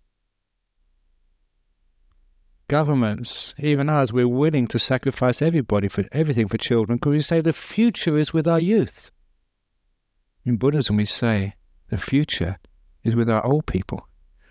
Governments, even us, we're willing to sacrifice everybody for everything for children because we say the future is with our youth. In Buddhism we say the future is with our old people.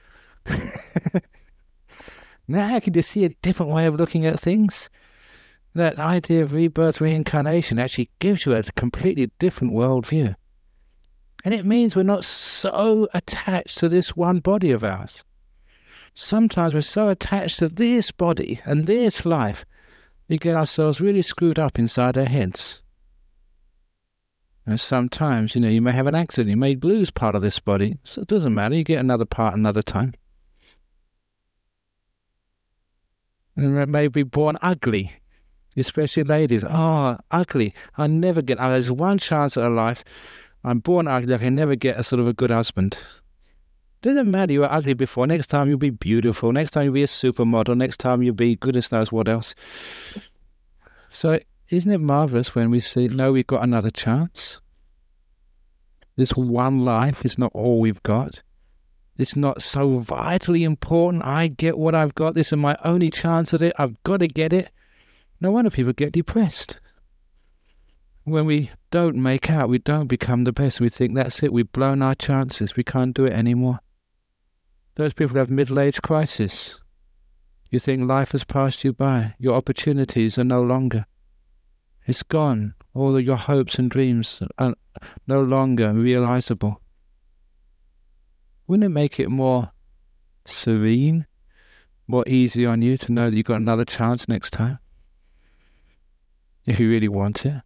Now can you see a different way of looking at things? That idea of rebirth, reincarnation actually gives you a completely different worldview. And it means we're not so attached to this one body of ours. Sometimes we're so attached to this body and this life, we get ourselves really screwed up inside our heads. And sometimes, you know, you may have an accident, you may lose part of this body, so it doesn't matter, you get another part another time. And it may be born ugly, especially ladies. Oh, ugly. I never get, oh, there's one chance at a life, I'm born ugly, I can never get a sort of a good husband. Doesn't matter, you were ugly before. Next time you'll be beautiful. Next time you'll be a supermodel. Next time you'll be goodness knows what else. So isn't it marvelous when we see, no, we've got another chance? This one life is not all we've got. It's not so vitally important. I get what I've got. This is my only chance at it. I've got to get it. No wonder people get depressed. When we don't make out, we don't become the best. We think that's it. We've blown our chances. We can't do it anymore. Those people who have middle-age crisis. You think life has passed you by. Your opportunities are no longer. It's gone. All of your hopes and dreams are no longer realizable. Wouldn't it make it more serene, more easy on you to know that you've got another chance next time? If you really want it.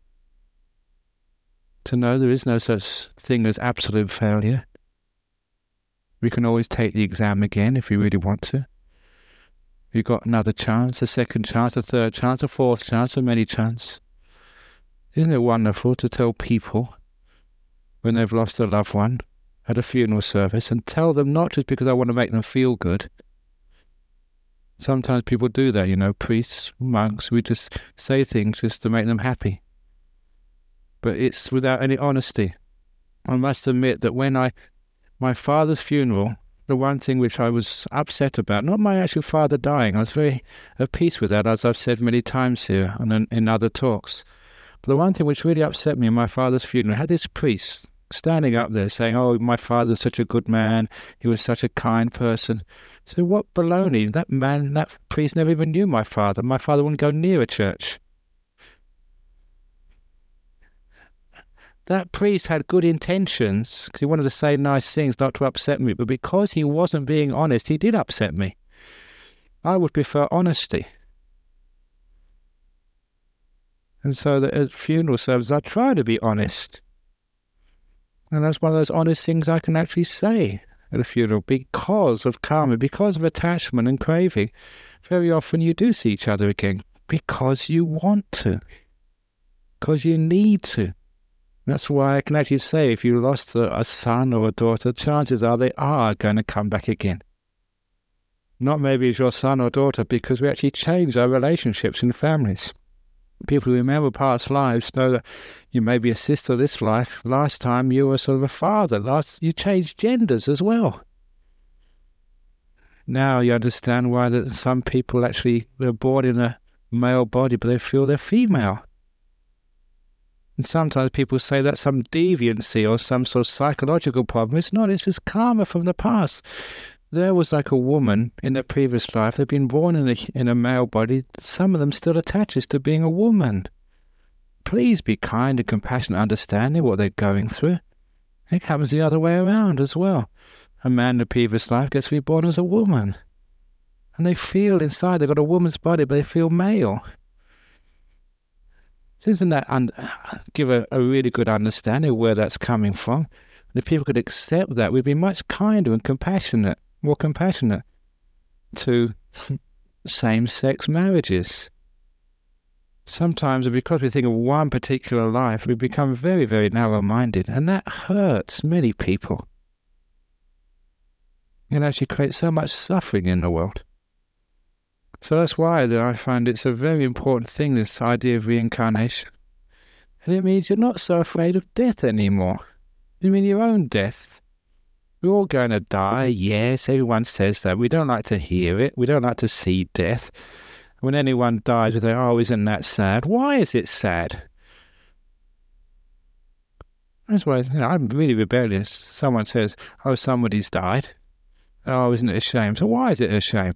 To know there is no such thing as absolute failure. We can always take the exam again if we really want to. You've got another chance, a second chance, a third chance, a fourth chance, a many chance. Isn't it wonderful to tell people when they've lost a loved one at a funeral service and tell them not just because I want to make them feel good. Sometimes people do that, you know, priests, monks, we just say things just to make them happy. But it's without any honesty. I must admit that when I, my father's funeral, the one thing which I was upset about, not my actual father dying. I was very at peace with that, as I've said many times here and in, in other talks. But the one thing which really upset me in my father's funeral, I had this priest standing up there saying, oh, my father's such a good man. He was such a kind person. So what baloney? That man, that priest never even knew my father. My father wouldn't go near a church. That priest had good intentions because he wanted to say nice things, not to upset me. But because he wasn't being honest, he did upset me. I would prefer honesty. And so that at funeral service, I try to be honest. And that's one of those honest things I can actually say at a funeral because of karma, because of attachment and craving. Very often you do see each other again because you want to, because you need to. That's why I can actually say if you lost a, a son or a daughter, chances are they are going to come back again. Not maybe as your son or daughter, because we actually change our relationships in families. People who remember past lives know that you may be a sister this life. Last time you were sort of a father. Last you changed genders as well. Now you understand why that some people actually they're born in a male body, but they feel they're female. And sometimes people say that's some deviancy or some sort of psychological problem. It's not, it's just karma from the past. There was like a woman in their previous life, they've been born in a, in a male body, some of them still attaches to being a woman. Please be kind and compassionate, understanding what they're going through. It happens the other way around as well. A man in a previous life gets to be born as a woman. And they feel inside they've got a woman's body, but they feel male. Doesn't that un- give a, a really good understanding of where that's coming from? And if people could accept that, we'd be much kinder and compassionate, more compassionate to same-sex marriages. Sometimes, because we think of one particular life, we become very, very narrow-minded, and that hurts many people. It actually creates so much suffering in the world. So that's why that I find it's a very important thing, this idea of reincarnation. And it means you're not so afraid of death anymore. You mean your own death. We're all going to die, yes, everyone says that. We don't like to hear it. We don't like to see death. When anyone dies, we say, oh, isn't that sad? Why is it sad? That's why, you know, I'm really rebellious. Someone says, oh, somebody's died. Oh, isn't it a shame? So why is it a shame?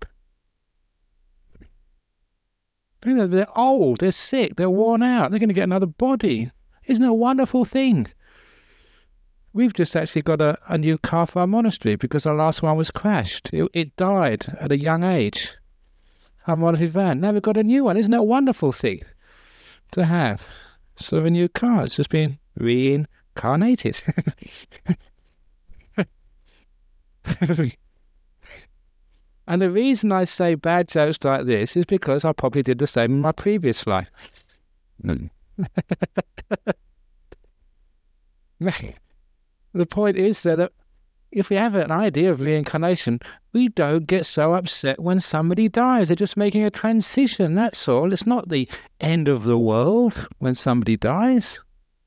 They're old, they're sick, they're worn out, they're going to get another body. Isn't it a wonderful thing? We've just actually got a, a new car for our monastery because our last one was crashed. It, it died at a young age. Our monastery van. Now we've got a new one. Isn't that a wonderful thing to have? So a new car, it's just been reincarnated. And the reason I say bad jokes like this is because I probably did the same in my previous life. The point is that if we have an idea of reincarnation, we don't get so upset when somebody dies. They're just making a transition, that's all. It's not the end of the world when somebody dies.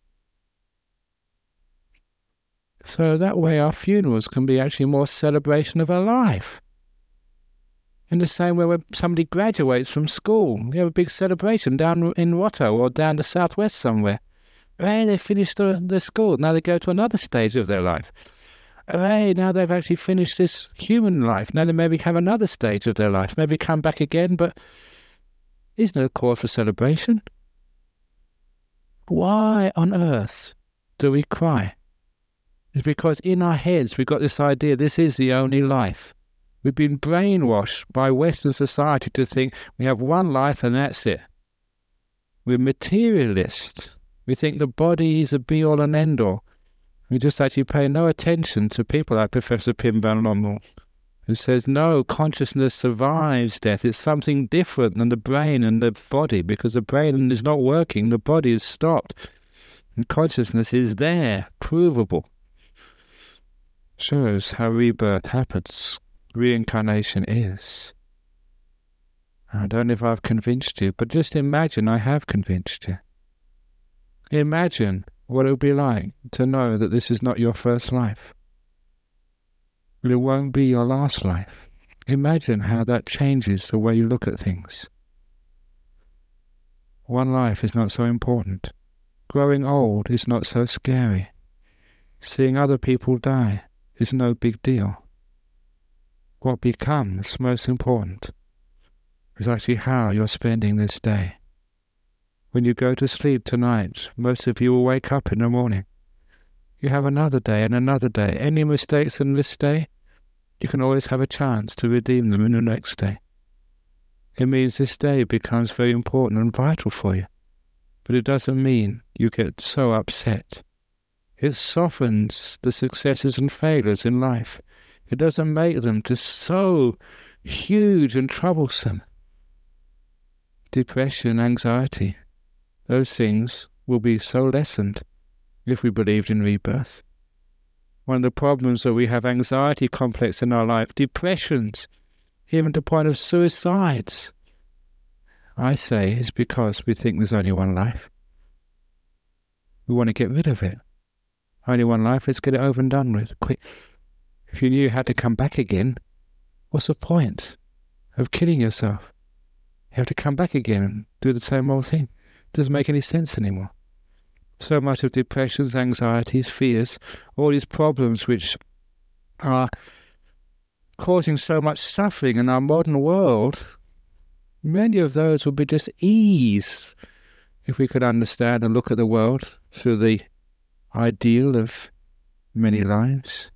So that way our funerals can be actually more celebration of our life. In the same way when somebody graduates from school, we have a big celebration down in Watto or down the southwest somewhere. Hooray, they finished the, the school. Now they go to another stage of their life. Hooray, now they've actually finished this human life. Now they maybe have another stage of their life. Maybe come back again, but isn't it a cause for celebration? Why on earth do we cry? It's because in our heads we've got this idea this is the only life. We've been brainwashed by Western society to think we have one life and that's it. We're materialists. We think the body is a be-all and end-all. We just actually pay no attention to people like Professor Pim Van Lommel, who says, no, consciousness survives death. It's something different than the brain and the body, because the brain is not working, the body is stopped. And consciousness is there, provable. Shows how rebirth happens. Reincarnation is. I don't know if I've convinced you, but just imagine I have convinced you. Imagine what it would be like to know that this is not your first life. but it won't be your last life. Imagine how that changes the way you look at things. One life is not so important. Growing old is not so scary. Seeing other people die is no big deal. What becomes most important is actually how you're spending this day. When you go to sleep tonight, most of you will wake up in the morning. You have another day and another day. Any mistakes in this day, you can always have a chance to redeem them in the next day. It means this day becomes very important and vital for you. But it doesn't mean you get so upset. It softens the successes and failures in life. It doesn't make them just so huge and troublesome. Depression, anxiety, those things will be so lessened if we believed in rebirth. One of the problems that we have anxiety complex in our life, depressions, even to the point of suicides, I say, is because we think there's only one life. We want to get rid of it. Only one life, let's get it over and done with, quick. If you knew you had to come back again, what's the point of killing yourself? You have to come back again and do the same old thing. It doesn't make any sense anymore. So much of depressions, anxieties, fears, all these problems which are causing so much suffering in our modern world, many of those would be just ease if we could understand and look at the world through the ideal of many lives.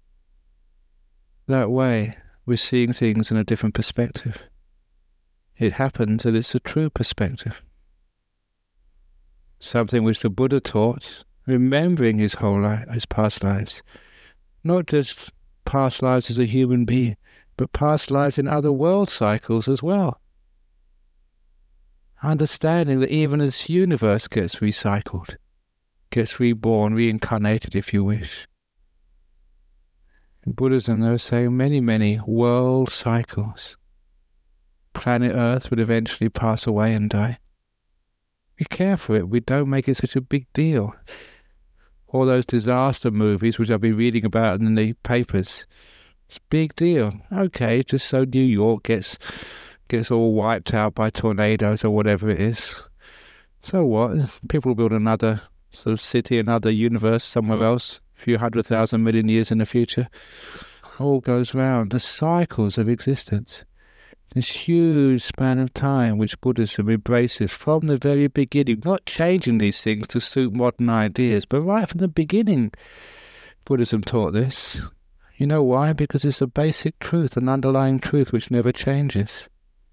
That way, we're seeing things in a different perspective. It happens that it's a true perspective. Something which the Buddha taught, remembering his whole life, his past lives. Not just past lives as a human being, but past lives in other world cycles as well. Understanding that even this universe gets recycled, gets reborn, reincarnated if you wish. In Buddhism there are so many, many world cycles. Planet Earth would eventually pass away and die. We care for it. We don't make it such a big deal. All those disaster movies which I've been reading about in the papers, it's a big deal. Okay, just so New York gets gets all wiped out by tornadoes or whatever it is. So what? People will build another sort of city, another universe somewhere else, a few hundred thousand million years in the future. All goes round. The cycles of existence. This huge span of time which Buddhism embraces from the very beginning, not changing these things to suit modern ideas, but right from the beginning Buddhism taught this. You know why? Because it's a basic truth, an underlying truth which never changes.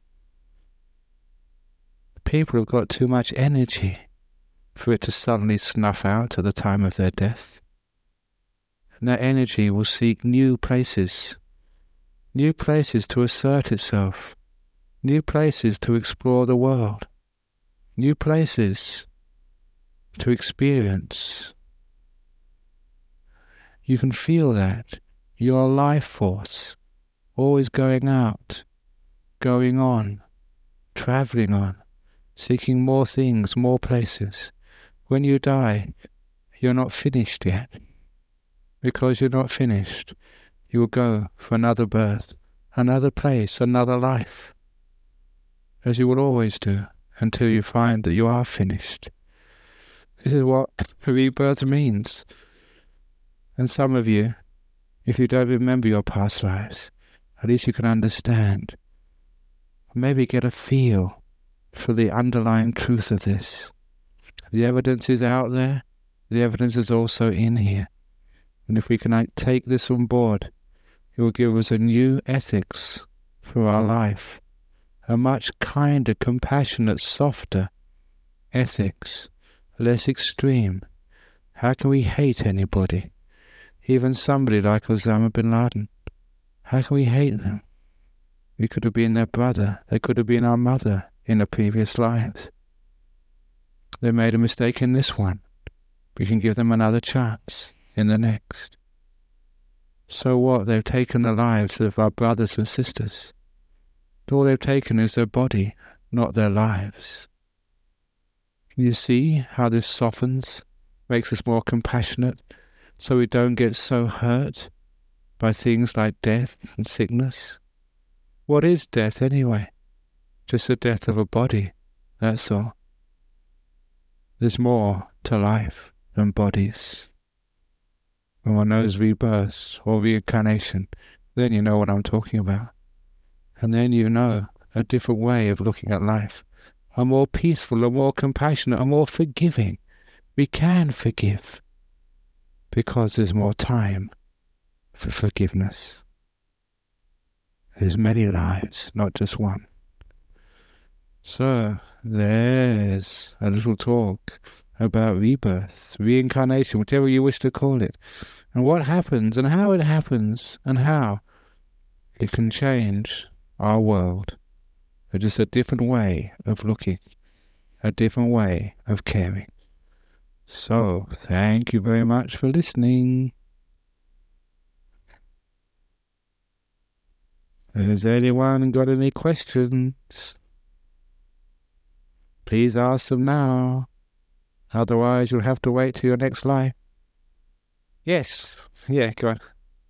People have got too much energy for it to suddenly snuff out at the time of their death. And that energy will seek new places, new places to assert itself, new places to explore the world, new places to experience. You can feel that. Your life force, always going out, going on, travelling on, seeking more things, more places. When you die, you're not finished yet. Because you're not finished, you will go for another birth, another place, another life, as you will always do, until you find that you are finished. This is what rebirth means. And some of you, if you don't remember your past lives, at least you can understand, maybe get a feel for the underlying truth of this. The evidence is out there, the evidence is also in here. And if we can take this on board, it will give us a new ethics for our life, a much kinder, compassionate, softer ethics, less extreme. How can we hate anybody? Even somebody like Osama bin Laden. How can we hate them? We could have been their brother. They could have been our mother in a previous life. They made a mistake in this one. We can give them another chance in the next. So what? They've taken the lives of our brothers and sisters. All they've taken is their body, not their lives. You see how this softens, makes us more compassionate, so we don't get so hurt? by things like death and sickness. What is death anyway? Just the death of a body, that's all. There's more to life than bodies. When one knows rebirth or reincarnation, then you know what I'm talking about. And then you know a different way of looking at life. A more peaceful, a more compassionate, a more forgiving. We can forgive because there's more time for forgiveness. There's many lives, not just one. So, there's a little talk about rebirth, reincarnation, whatever you wish to call it, and what happens, and how it happens, and how it can change our world. It's just a different way of looking, a different way of caring. So, thank you very much for listening. Has anyone got any questions? Please ask them now. Otherwise, you'll have to wait till your next life. Yes. Yeah, go on.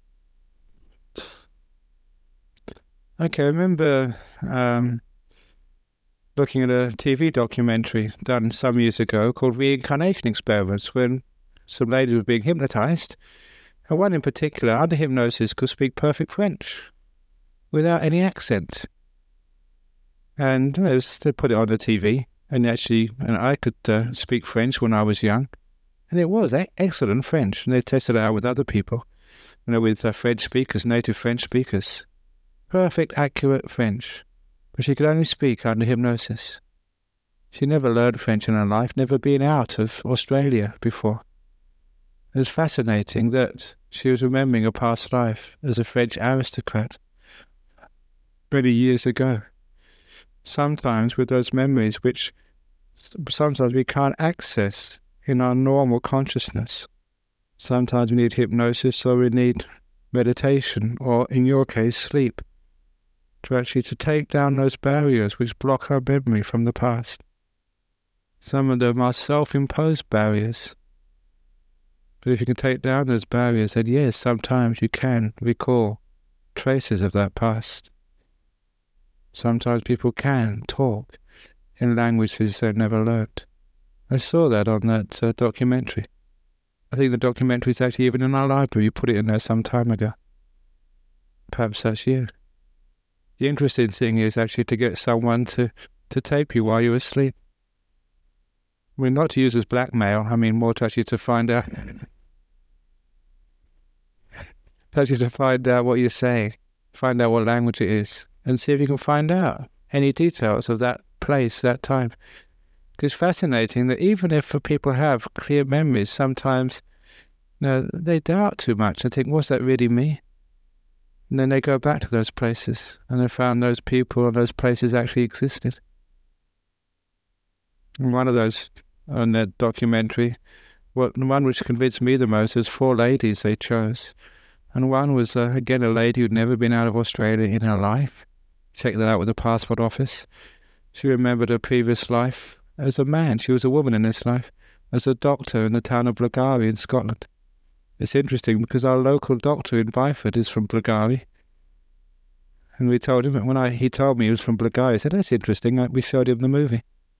Okay, I remember um, looking at a T V documentary done some years ago called Reincarnation Experiments, when some ladies were being hypnotized, and one in particular, under hypnosis, could speak perfect French without any accent. And you know, they put it on the T V, and actually, and I could uh, speak French when I was young, and it was excellent French. And they tested it out with other people, you know, with uh, French speakers, native French speakers. Perfect, accurate French. But she could only speak under hypnosis. She never learned French in her life, never been out of Australia before. It was fascinating that she was remembering a past life as a French aristocrat many years ago. Sometimes with those memories which sometimes we can't access in our normal consciousness. Sometimes we need hypnosis, or we need meditation, or in your case, sleep, to actually to take down those barriers which block our memory from the past. Some of them are self-imposed barriers. But if you can take down those barriers, then yes, sometimes you can recall traces of that past. Sometimes people can talk in languages they've never learnt. I saw that on that uh, documentary. I think the documentary is actually even in our library. You put it in there some time ago. Perhaps that's you. The interesting thing is actually to get someone to, to tape you while you're asleep. I mean, not to use as blackmail, I mean more to actually to find out actually to find out what you're saying, find out what language it is, and see if you can find out any details of that place, that time. Because it's fascinating that even if people have clear memories, sometimes you know, they doubt too much and think, was that really me? And then they go back to those places, and they found those people and those places actually existed. And one of those, on that documentary, well, the one which convinced me the most is four ladies they chose. And one was, uh, again, a lady who'd never been out of Australia in her life. Checked that out with the passport office. She remembered her previous life as a man. She was a woman in this life, as a doctor in the town of Blackgowrie in Scotland. It's interesting because our local doctor in Byford is from Blackgowrie. And we told him, when I, he told me he was from Blackgowrie, I said, that's interesting. We showed him the movie.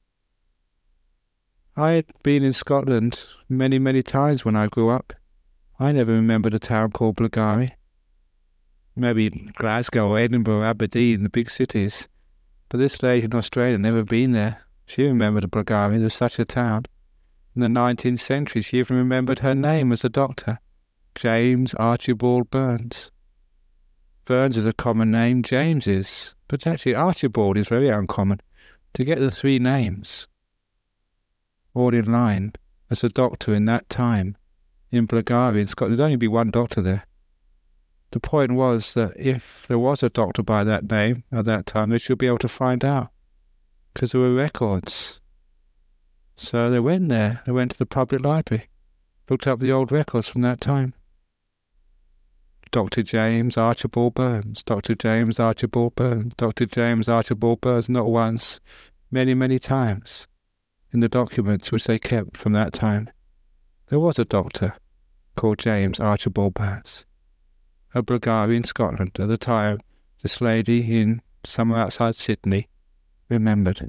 I had been in Scotland many, many times when I grew up. I never remembered a town called Blackgowrie. Maybe Glasgow or Edinburgh or Aberdeen, the big cities. But this lady in Australia, never been there. She remembered Blackgowrie, there's such a town. In the nineteenth century, she even remembered her name as a doctor. James Archibald Burns. Burns is a common name, James is. But actually Archibald is very uncommon. To get the three names all in line as a doctor in that time in Blackgowrie in Scotland, there'd only be one doctor there. The point was that if there was a doctor by that name at that time, they should be able to find out, because there were records. So they went there, they went to the public library, looked up the old records from that time. Doctor James Archibald Burns, Doctor James Archibald Burns, Doctor James Archibald Burns, not once, many, many times, in the documents which they kept from that time. There was a doctor called James Archibald Burns. of Bulgaria in Scotland at the time. This lady in somewhere outside Sydney remembered.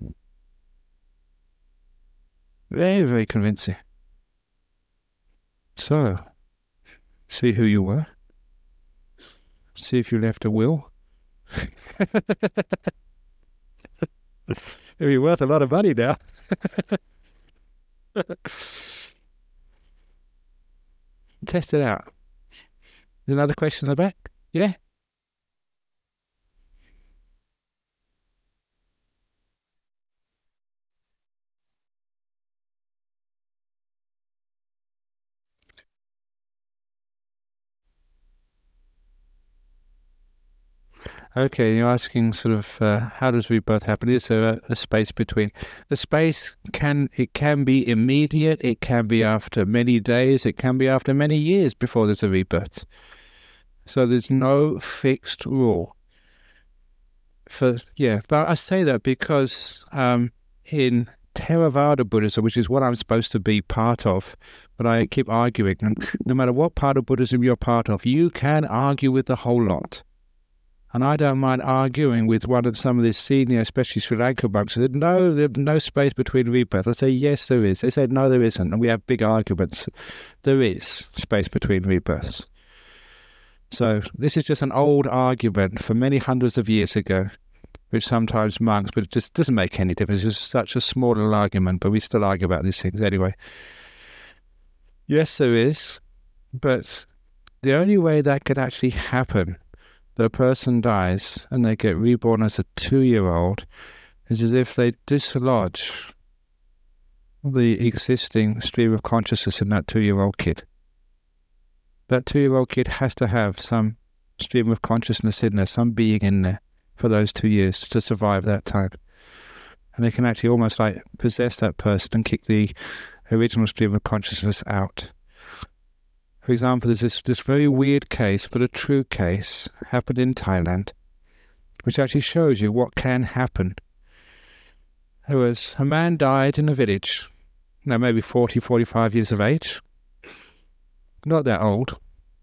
Very, very convincing. So, see who you were. See if you left a will. You're worth a lot of money now. Test it out. Another question in the back? Yeah? Okay, you're asking sort of uh, how does rebirth happen? Is there a, a space between? The space can it can be immediate, it can be after many days, it can be after many years before there's a rebirth. So there's no fixed rule. For yeah, but I say that because um, in Theravada Buddhism, which is what I'm supposed to be part of, but I keep arguing, and no matter what part of Buddhism you're part of, you can argue with the whole lot. And I don't mind arguing with one of some of the senior, especially Sri Lanka monks, who said, no, there's no space between rebirths. I say, yes, there is. They said, no, there isn't. And we have big arguments. There is space between rebirths. So this is just an old argument from many hundreds of years ago, which sometimes monks, but it just doesn't make any difference. It's just such a small little argument, but we still argue about these things anyway. Yes, there is. But the only way that could actually happen, the person dies and they get reborn as a two-year-old, is as if they dislodge the existing stream of consciousness in that two-year-old kid. That two-year-old kid has to have some stream of consciousness in there, some being in there for those two years to survive that time. And they can actually almost like possess that person and kick the original stream of consciousness out. For example, there's this, this very weird case, but a true case, happened in Thailand, which actually shows you what can happen. There was a man died in a village, now maybe forty, forty-five years of age, not that old.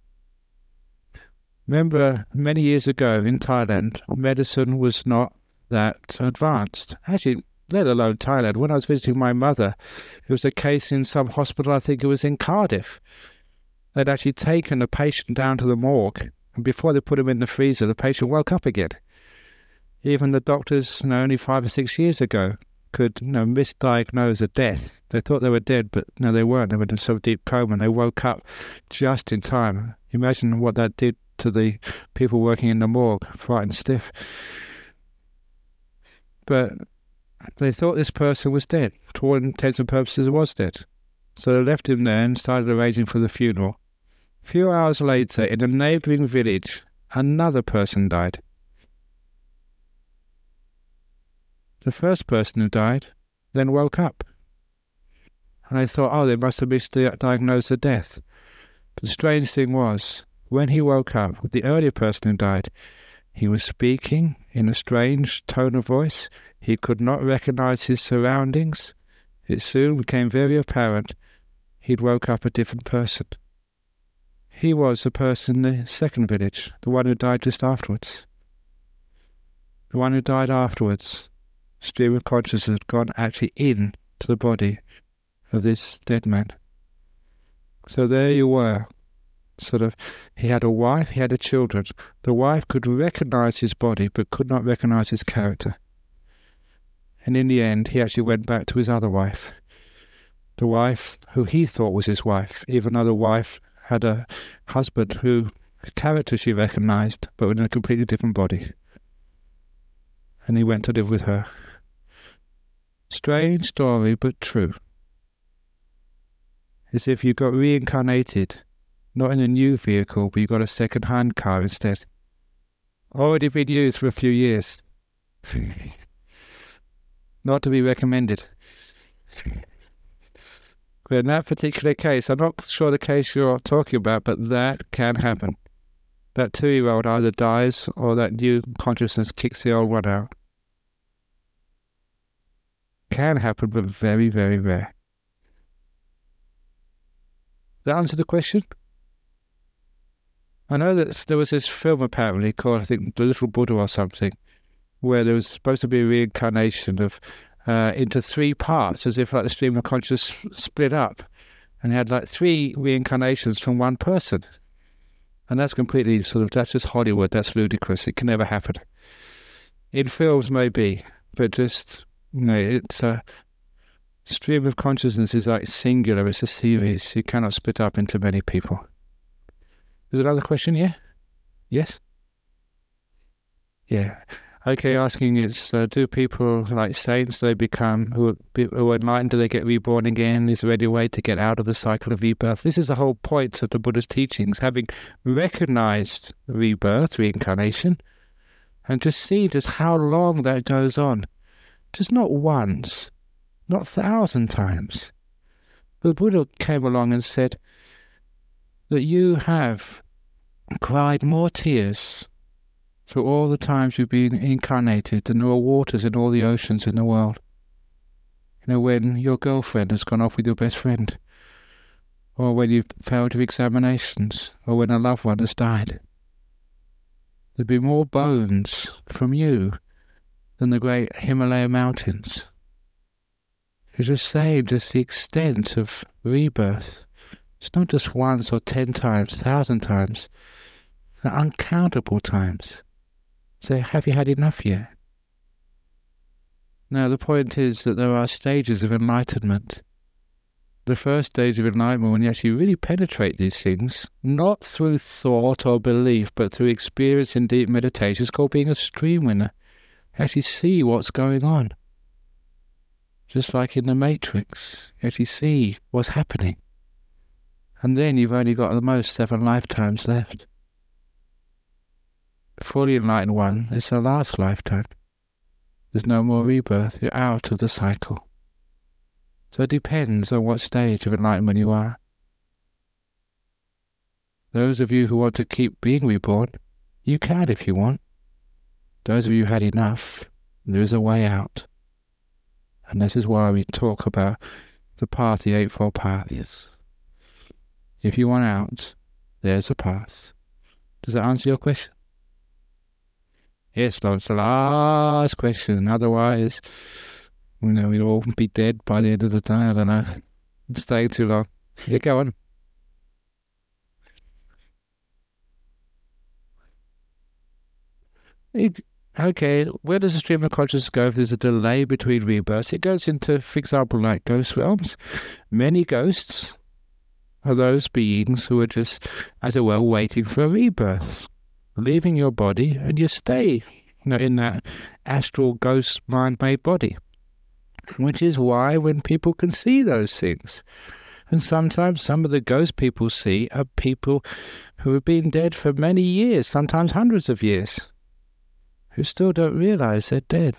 Remember, many years ago in Thailand, medicine was not that advanced. Actually, let alone Thailand. When I was visiting my mother, it was a case in some hospital, I think it was in Cardiff. They'd actually taken a patient down to the morgue, and before they put him in the freezer, the patient woke up again. Even the doctors, you know, only five or six years ago, could, you know, misdiagnose a death. They thought they were dead, but no, they weren't. They were in so deep coma, and they woke up just in time. Imagine what that did to the people working in the morgue, frightened stiff. But they thought this person was dead. To all intents and purposes, was dead. So they left him there and started arranging for the funeral. A few hours later, in a neighbouring village, another person died. The first person who died then woke up. And I thought, oh, they must have misdiagnosed a death. But the strange thing was, when he woke up, the earlier person who died, he was speaking in a strange tone of voice. He could not recognise his surroundings. It soon became very apparent he'd woke up a different person. He was the person in the second village, the one who died just afterwards. The one who died afterwards, stream of consciousness had gone actually in to the body of this dead man. So there you were. Sort of, he had a wife, he had a children. The wife could recognise his body, but could not recognise his character. And in the end, he actually went back to his other wife. The wife who he thought was his wife, even though the wife had a husband who, character she recognised, but in a completely different body. And he went to live with her. Strange story, but true. As if you got reincarnated, not in a new vehicle, but you got a second-hand car instead. Already been used for a few years. Not to be recommended. But in that particular case, I'm not sure the case you're talking about, but that can happen. That two-year-old either dies or that new consciousness kicks the old one out. Can happen, but very, very rare. Does that answer the question? I know that there was this film apparently called, I think, The Little Buddha or something, where there was supposed to be a reincarnation of uh, into three parts, as if like the stream of consciousness split up, and you had like three reincarnations from one person. And that's completely sort of, that's just Hollywood, that's ludicrous, it can never happen. In films maybe, but just, you know, it's a stream of consciousness is like singular, it's a series, you cannot split up into many people. There's another question here? Yes? Yeah. Okay, asking is, uh, do people like saints, they become, who are, who are enlightened, do they get reborn again? Is there any way to get out of the cycle of rebirth? This is the whole point of the Buddha's teachings, having recognized rebirth, reincarnation, and just see just how long that goes on. Just not once, not a thousand times. The Buddha came along and said that you have cried more tears through all the times you've been incarnated than there are waters in all the oceans in the world. You know, when your girlfriend has gone off with your best friend, or when you've failed your examinations, or when a loved one has died. There'd be more bones from you than the great Himalaya mountains. You're just saying just the extent of rebirth. It's not just once or ten times, thousand times, uncountable times. So have you had enough yet? Now the point is that there are stages of enlightenment. The first stage of enlightenment, when you actually really penetrate these things, not through thought or belief, but through experience in deep meditation, is called being a stream winner. You actually see what's going on. Just like in the Matrix, you actually see what's happening. And then you've only got at the most seven lifetimes left. The fully enlightened one, it's the last lifetime. There's no more rebirth, you're out of the cycle. So it depends on what stage of enlightenment you are. Those of you who want to keep being reborn, you can if you want. Those of you who had enough, there is a way out. And this is why we talk about the path, the Eightfold Path. Yes. If you want out, there's a path. Does that answer your question? Yes, Lord, it's the last question. Otherwise, you know, we'd all be dead by the end of the day. I don't know. It's staying too long. Yeah, go on. Okay, where does the stream of consciousness go if there's a delay between rebirths? It goes into, for example, like ghost realms. Many ghosts are those beings who are just, as it were, waiting for a rebirth, leaving your body, and you stay, you know, in that astral ghost mind-made body. Which is why when people can see those things, and sometimes some of the ghosts people see are people who have been dead for many years, sometimes hundreds of years, who still don't realize they're dead.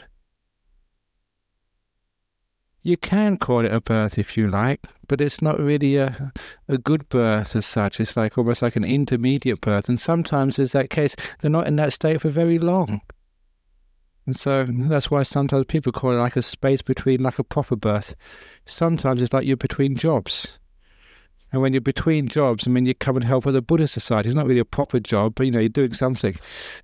You can call it a birth if you like, but it's not really a, a good birth as such. It's like almost like an intermediate birth, and sometimes is that case, they're not in that state for very long. And so that's why sometimes people call it like a space between, like a proper birth. Sometimes it's like you're between jobs. And when you're between jobs, I mean, you come and help with the Buddhist Society. It's not really a proper job, but, you know, you're doing something.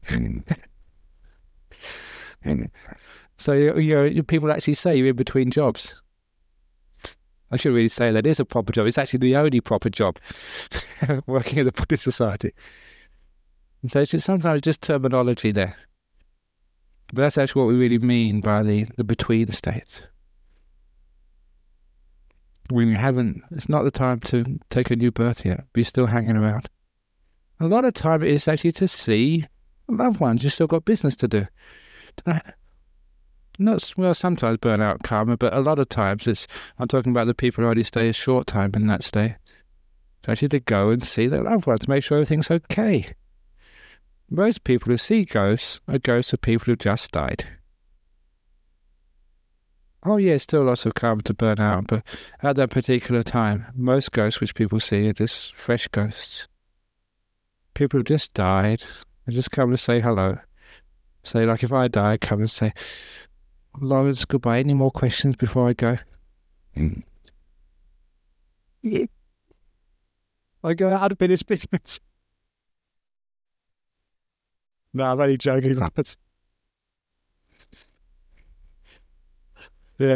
So, you know, people actually say you're in between jobs. I shouldn't really say that is a proper job. It's actually the only proper job, working in the Buddhist Society. And so it's just sometimes just terminology there. But that's actually what we really mean by the, the between states. When you haven't, it's not the time to take a new birth yet, but you're still hanging around. A lot of time it is actually to see loved ones. You've still got business to do. Not, well, sometimes burnout karma, but a lot of times it's, I'm talking about the people who only stay a short time in that state. It's actually to go and see their loved ones, make sure everything's okay. Most people who see ghosts are ghosts of people who just died. Oh yeah, still lots of karma to burn out, but at that particular time, most ghosts which people see are just fresh ghosts. People who just died, and just come to say hello. Say, like, if I die, come and say, Lawrence, goodbye. Any more questions before I go? Mm. Yeah. I go out of business. No, I'm only joking. Yeah.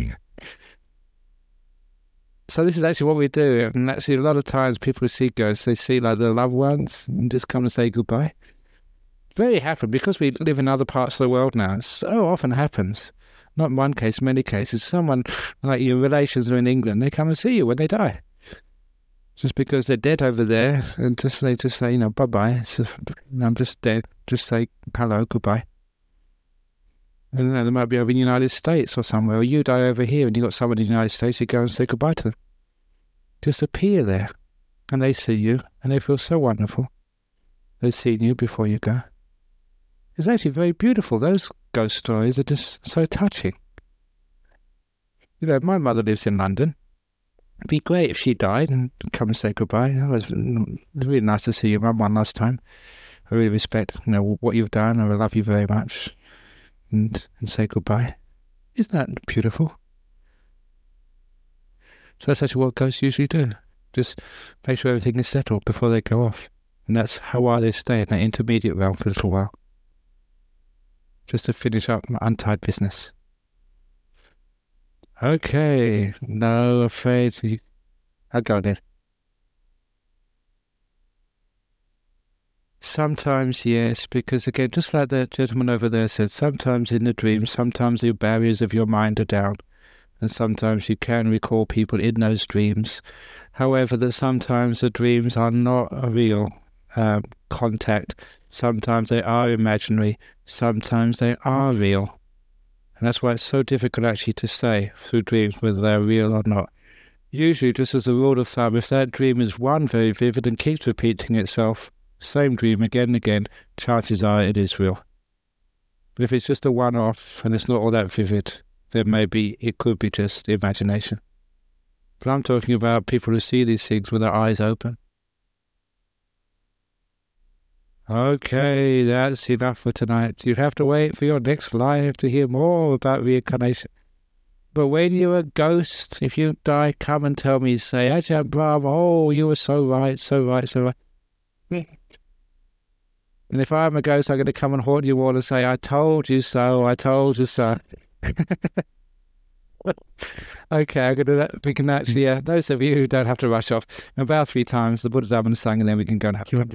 So this is actually what we do, and actually a lot of times people who see ghosts, they see like their loved ones and just come and say goodbye. Very happen because we live in other parts of the world now. It so often happens. Not in one case, many cases. Someone like your relations are in England, they come and see you when they die. Just because they're dead over there, and just they just say, you know, bye bye. So, I'm just dead. Just say hello, goodbye. And they might be over in the United States or somewhere, or you die over here and you've got someone in the United States, you go and say goodbye to them. Just appear there, and they see you, and they feel so wonderful. They've seen you before you go. It's actually very beautiful. Those ghost stories are just so touching. You know, my mother lives in London. It'd be great if she died and come and say goodbye. It was really nice to see your mum one last time. I really respect, you know, what you've done, and I love you very much. And, and say goodbye. Isn't that beautiful? So that's actually what ghosts usually do. Just make sure everything is settled before they go off. And that's how why they stay in that intermediate realm for a little while. Just to finish up my untied business. Okay, no, afraid you... I'll go then. Sometimes, yes, because again, just like that gentleman over there said, sometimes in the dream, sometimes the barriers of your mind are down, and sometimes you can recall people in those dreams. However, that sometimes the dreams are not a real um, contact. Sometimes they are imaginary. Sometimes they are real. And that's why it's so difficult actually to say through dreams whether they're real or not. Usually, just as a rule of thumb, if that dream is one very vivid and keeps repeating itself, same dream again and again, chances are it is real. But if it's just a one-off and it's not all that vivid, then maybe it could be just imagination. But I'm talking about people who see these things with their eyes open. Okay, that's enough for tonight. You'd have to wait for your next life to hear more about reincarnation. But when you're a ghost, if you die, come and tell me, say, Ajahn Brahm, oh, you were so right, so right, so right. And if I'm a ghost, I'm going to come and haunt you all and say, I told you so, I told you so. Okay, I'm going to, we can actually, uh, those of you who don't have to rush off, about three times, the Buddha Dhamma and Sangha, and then we can go and have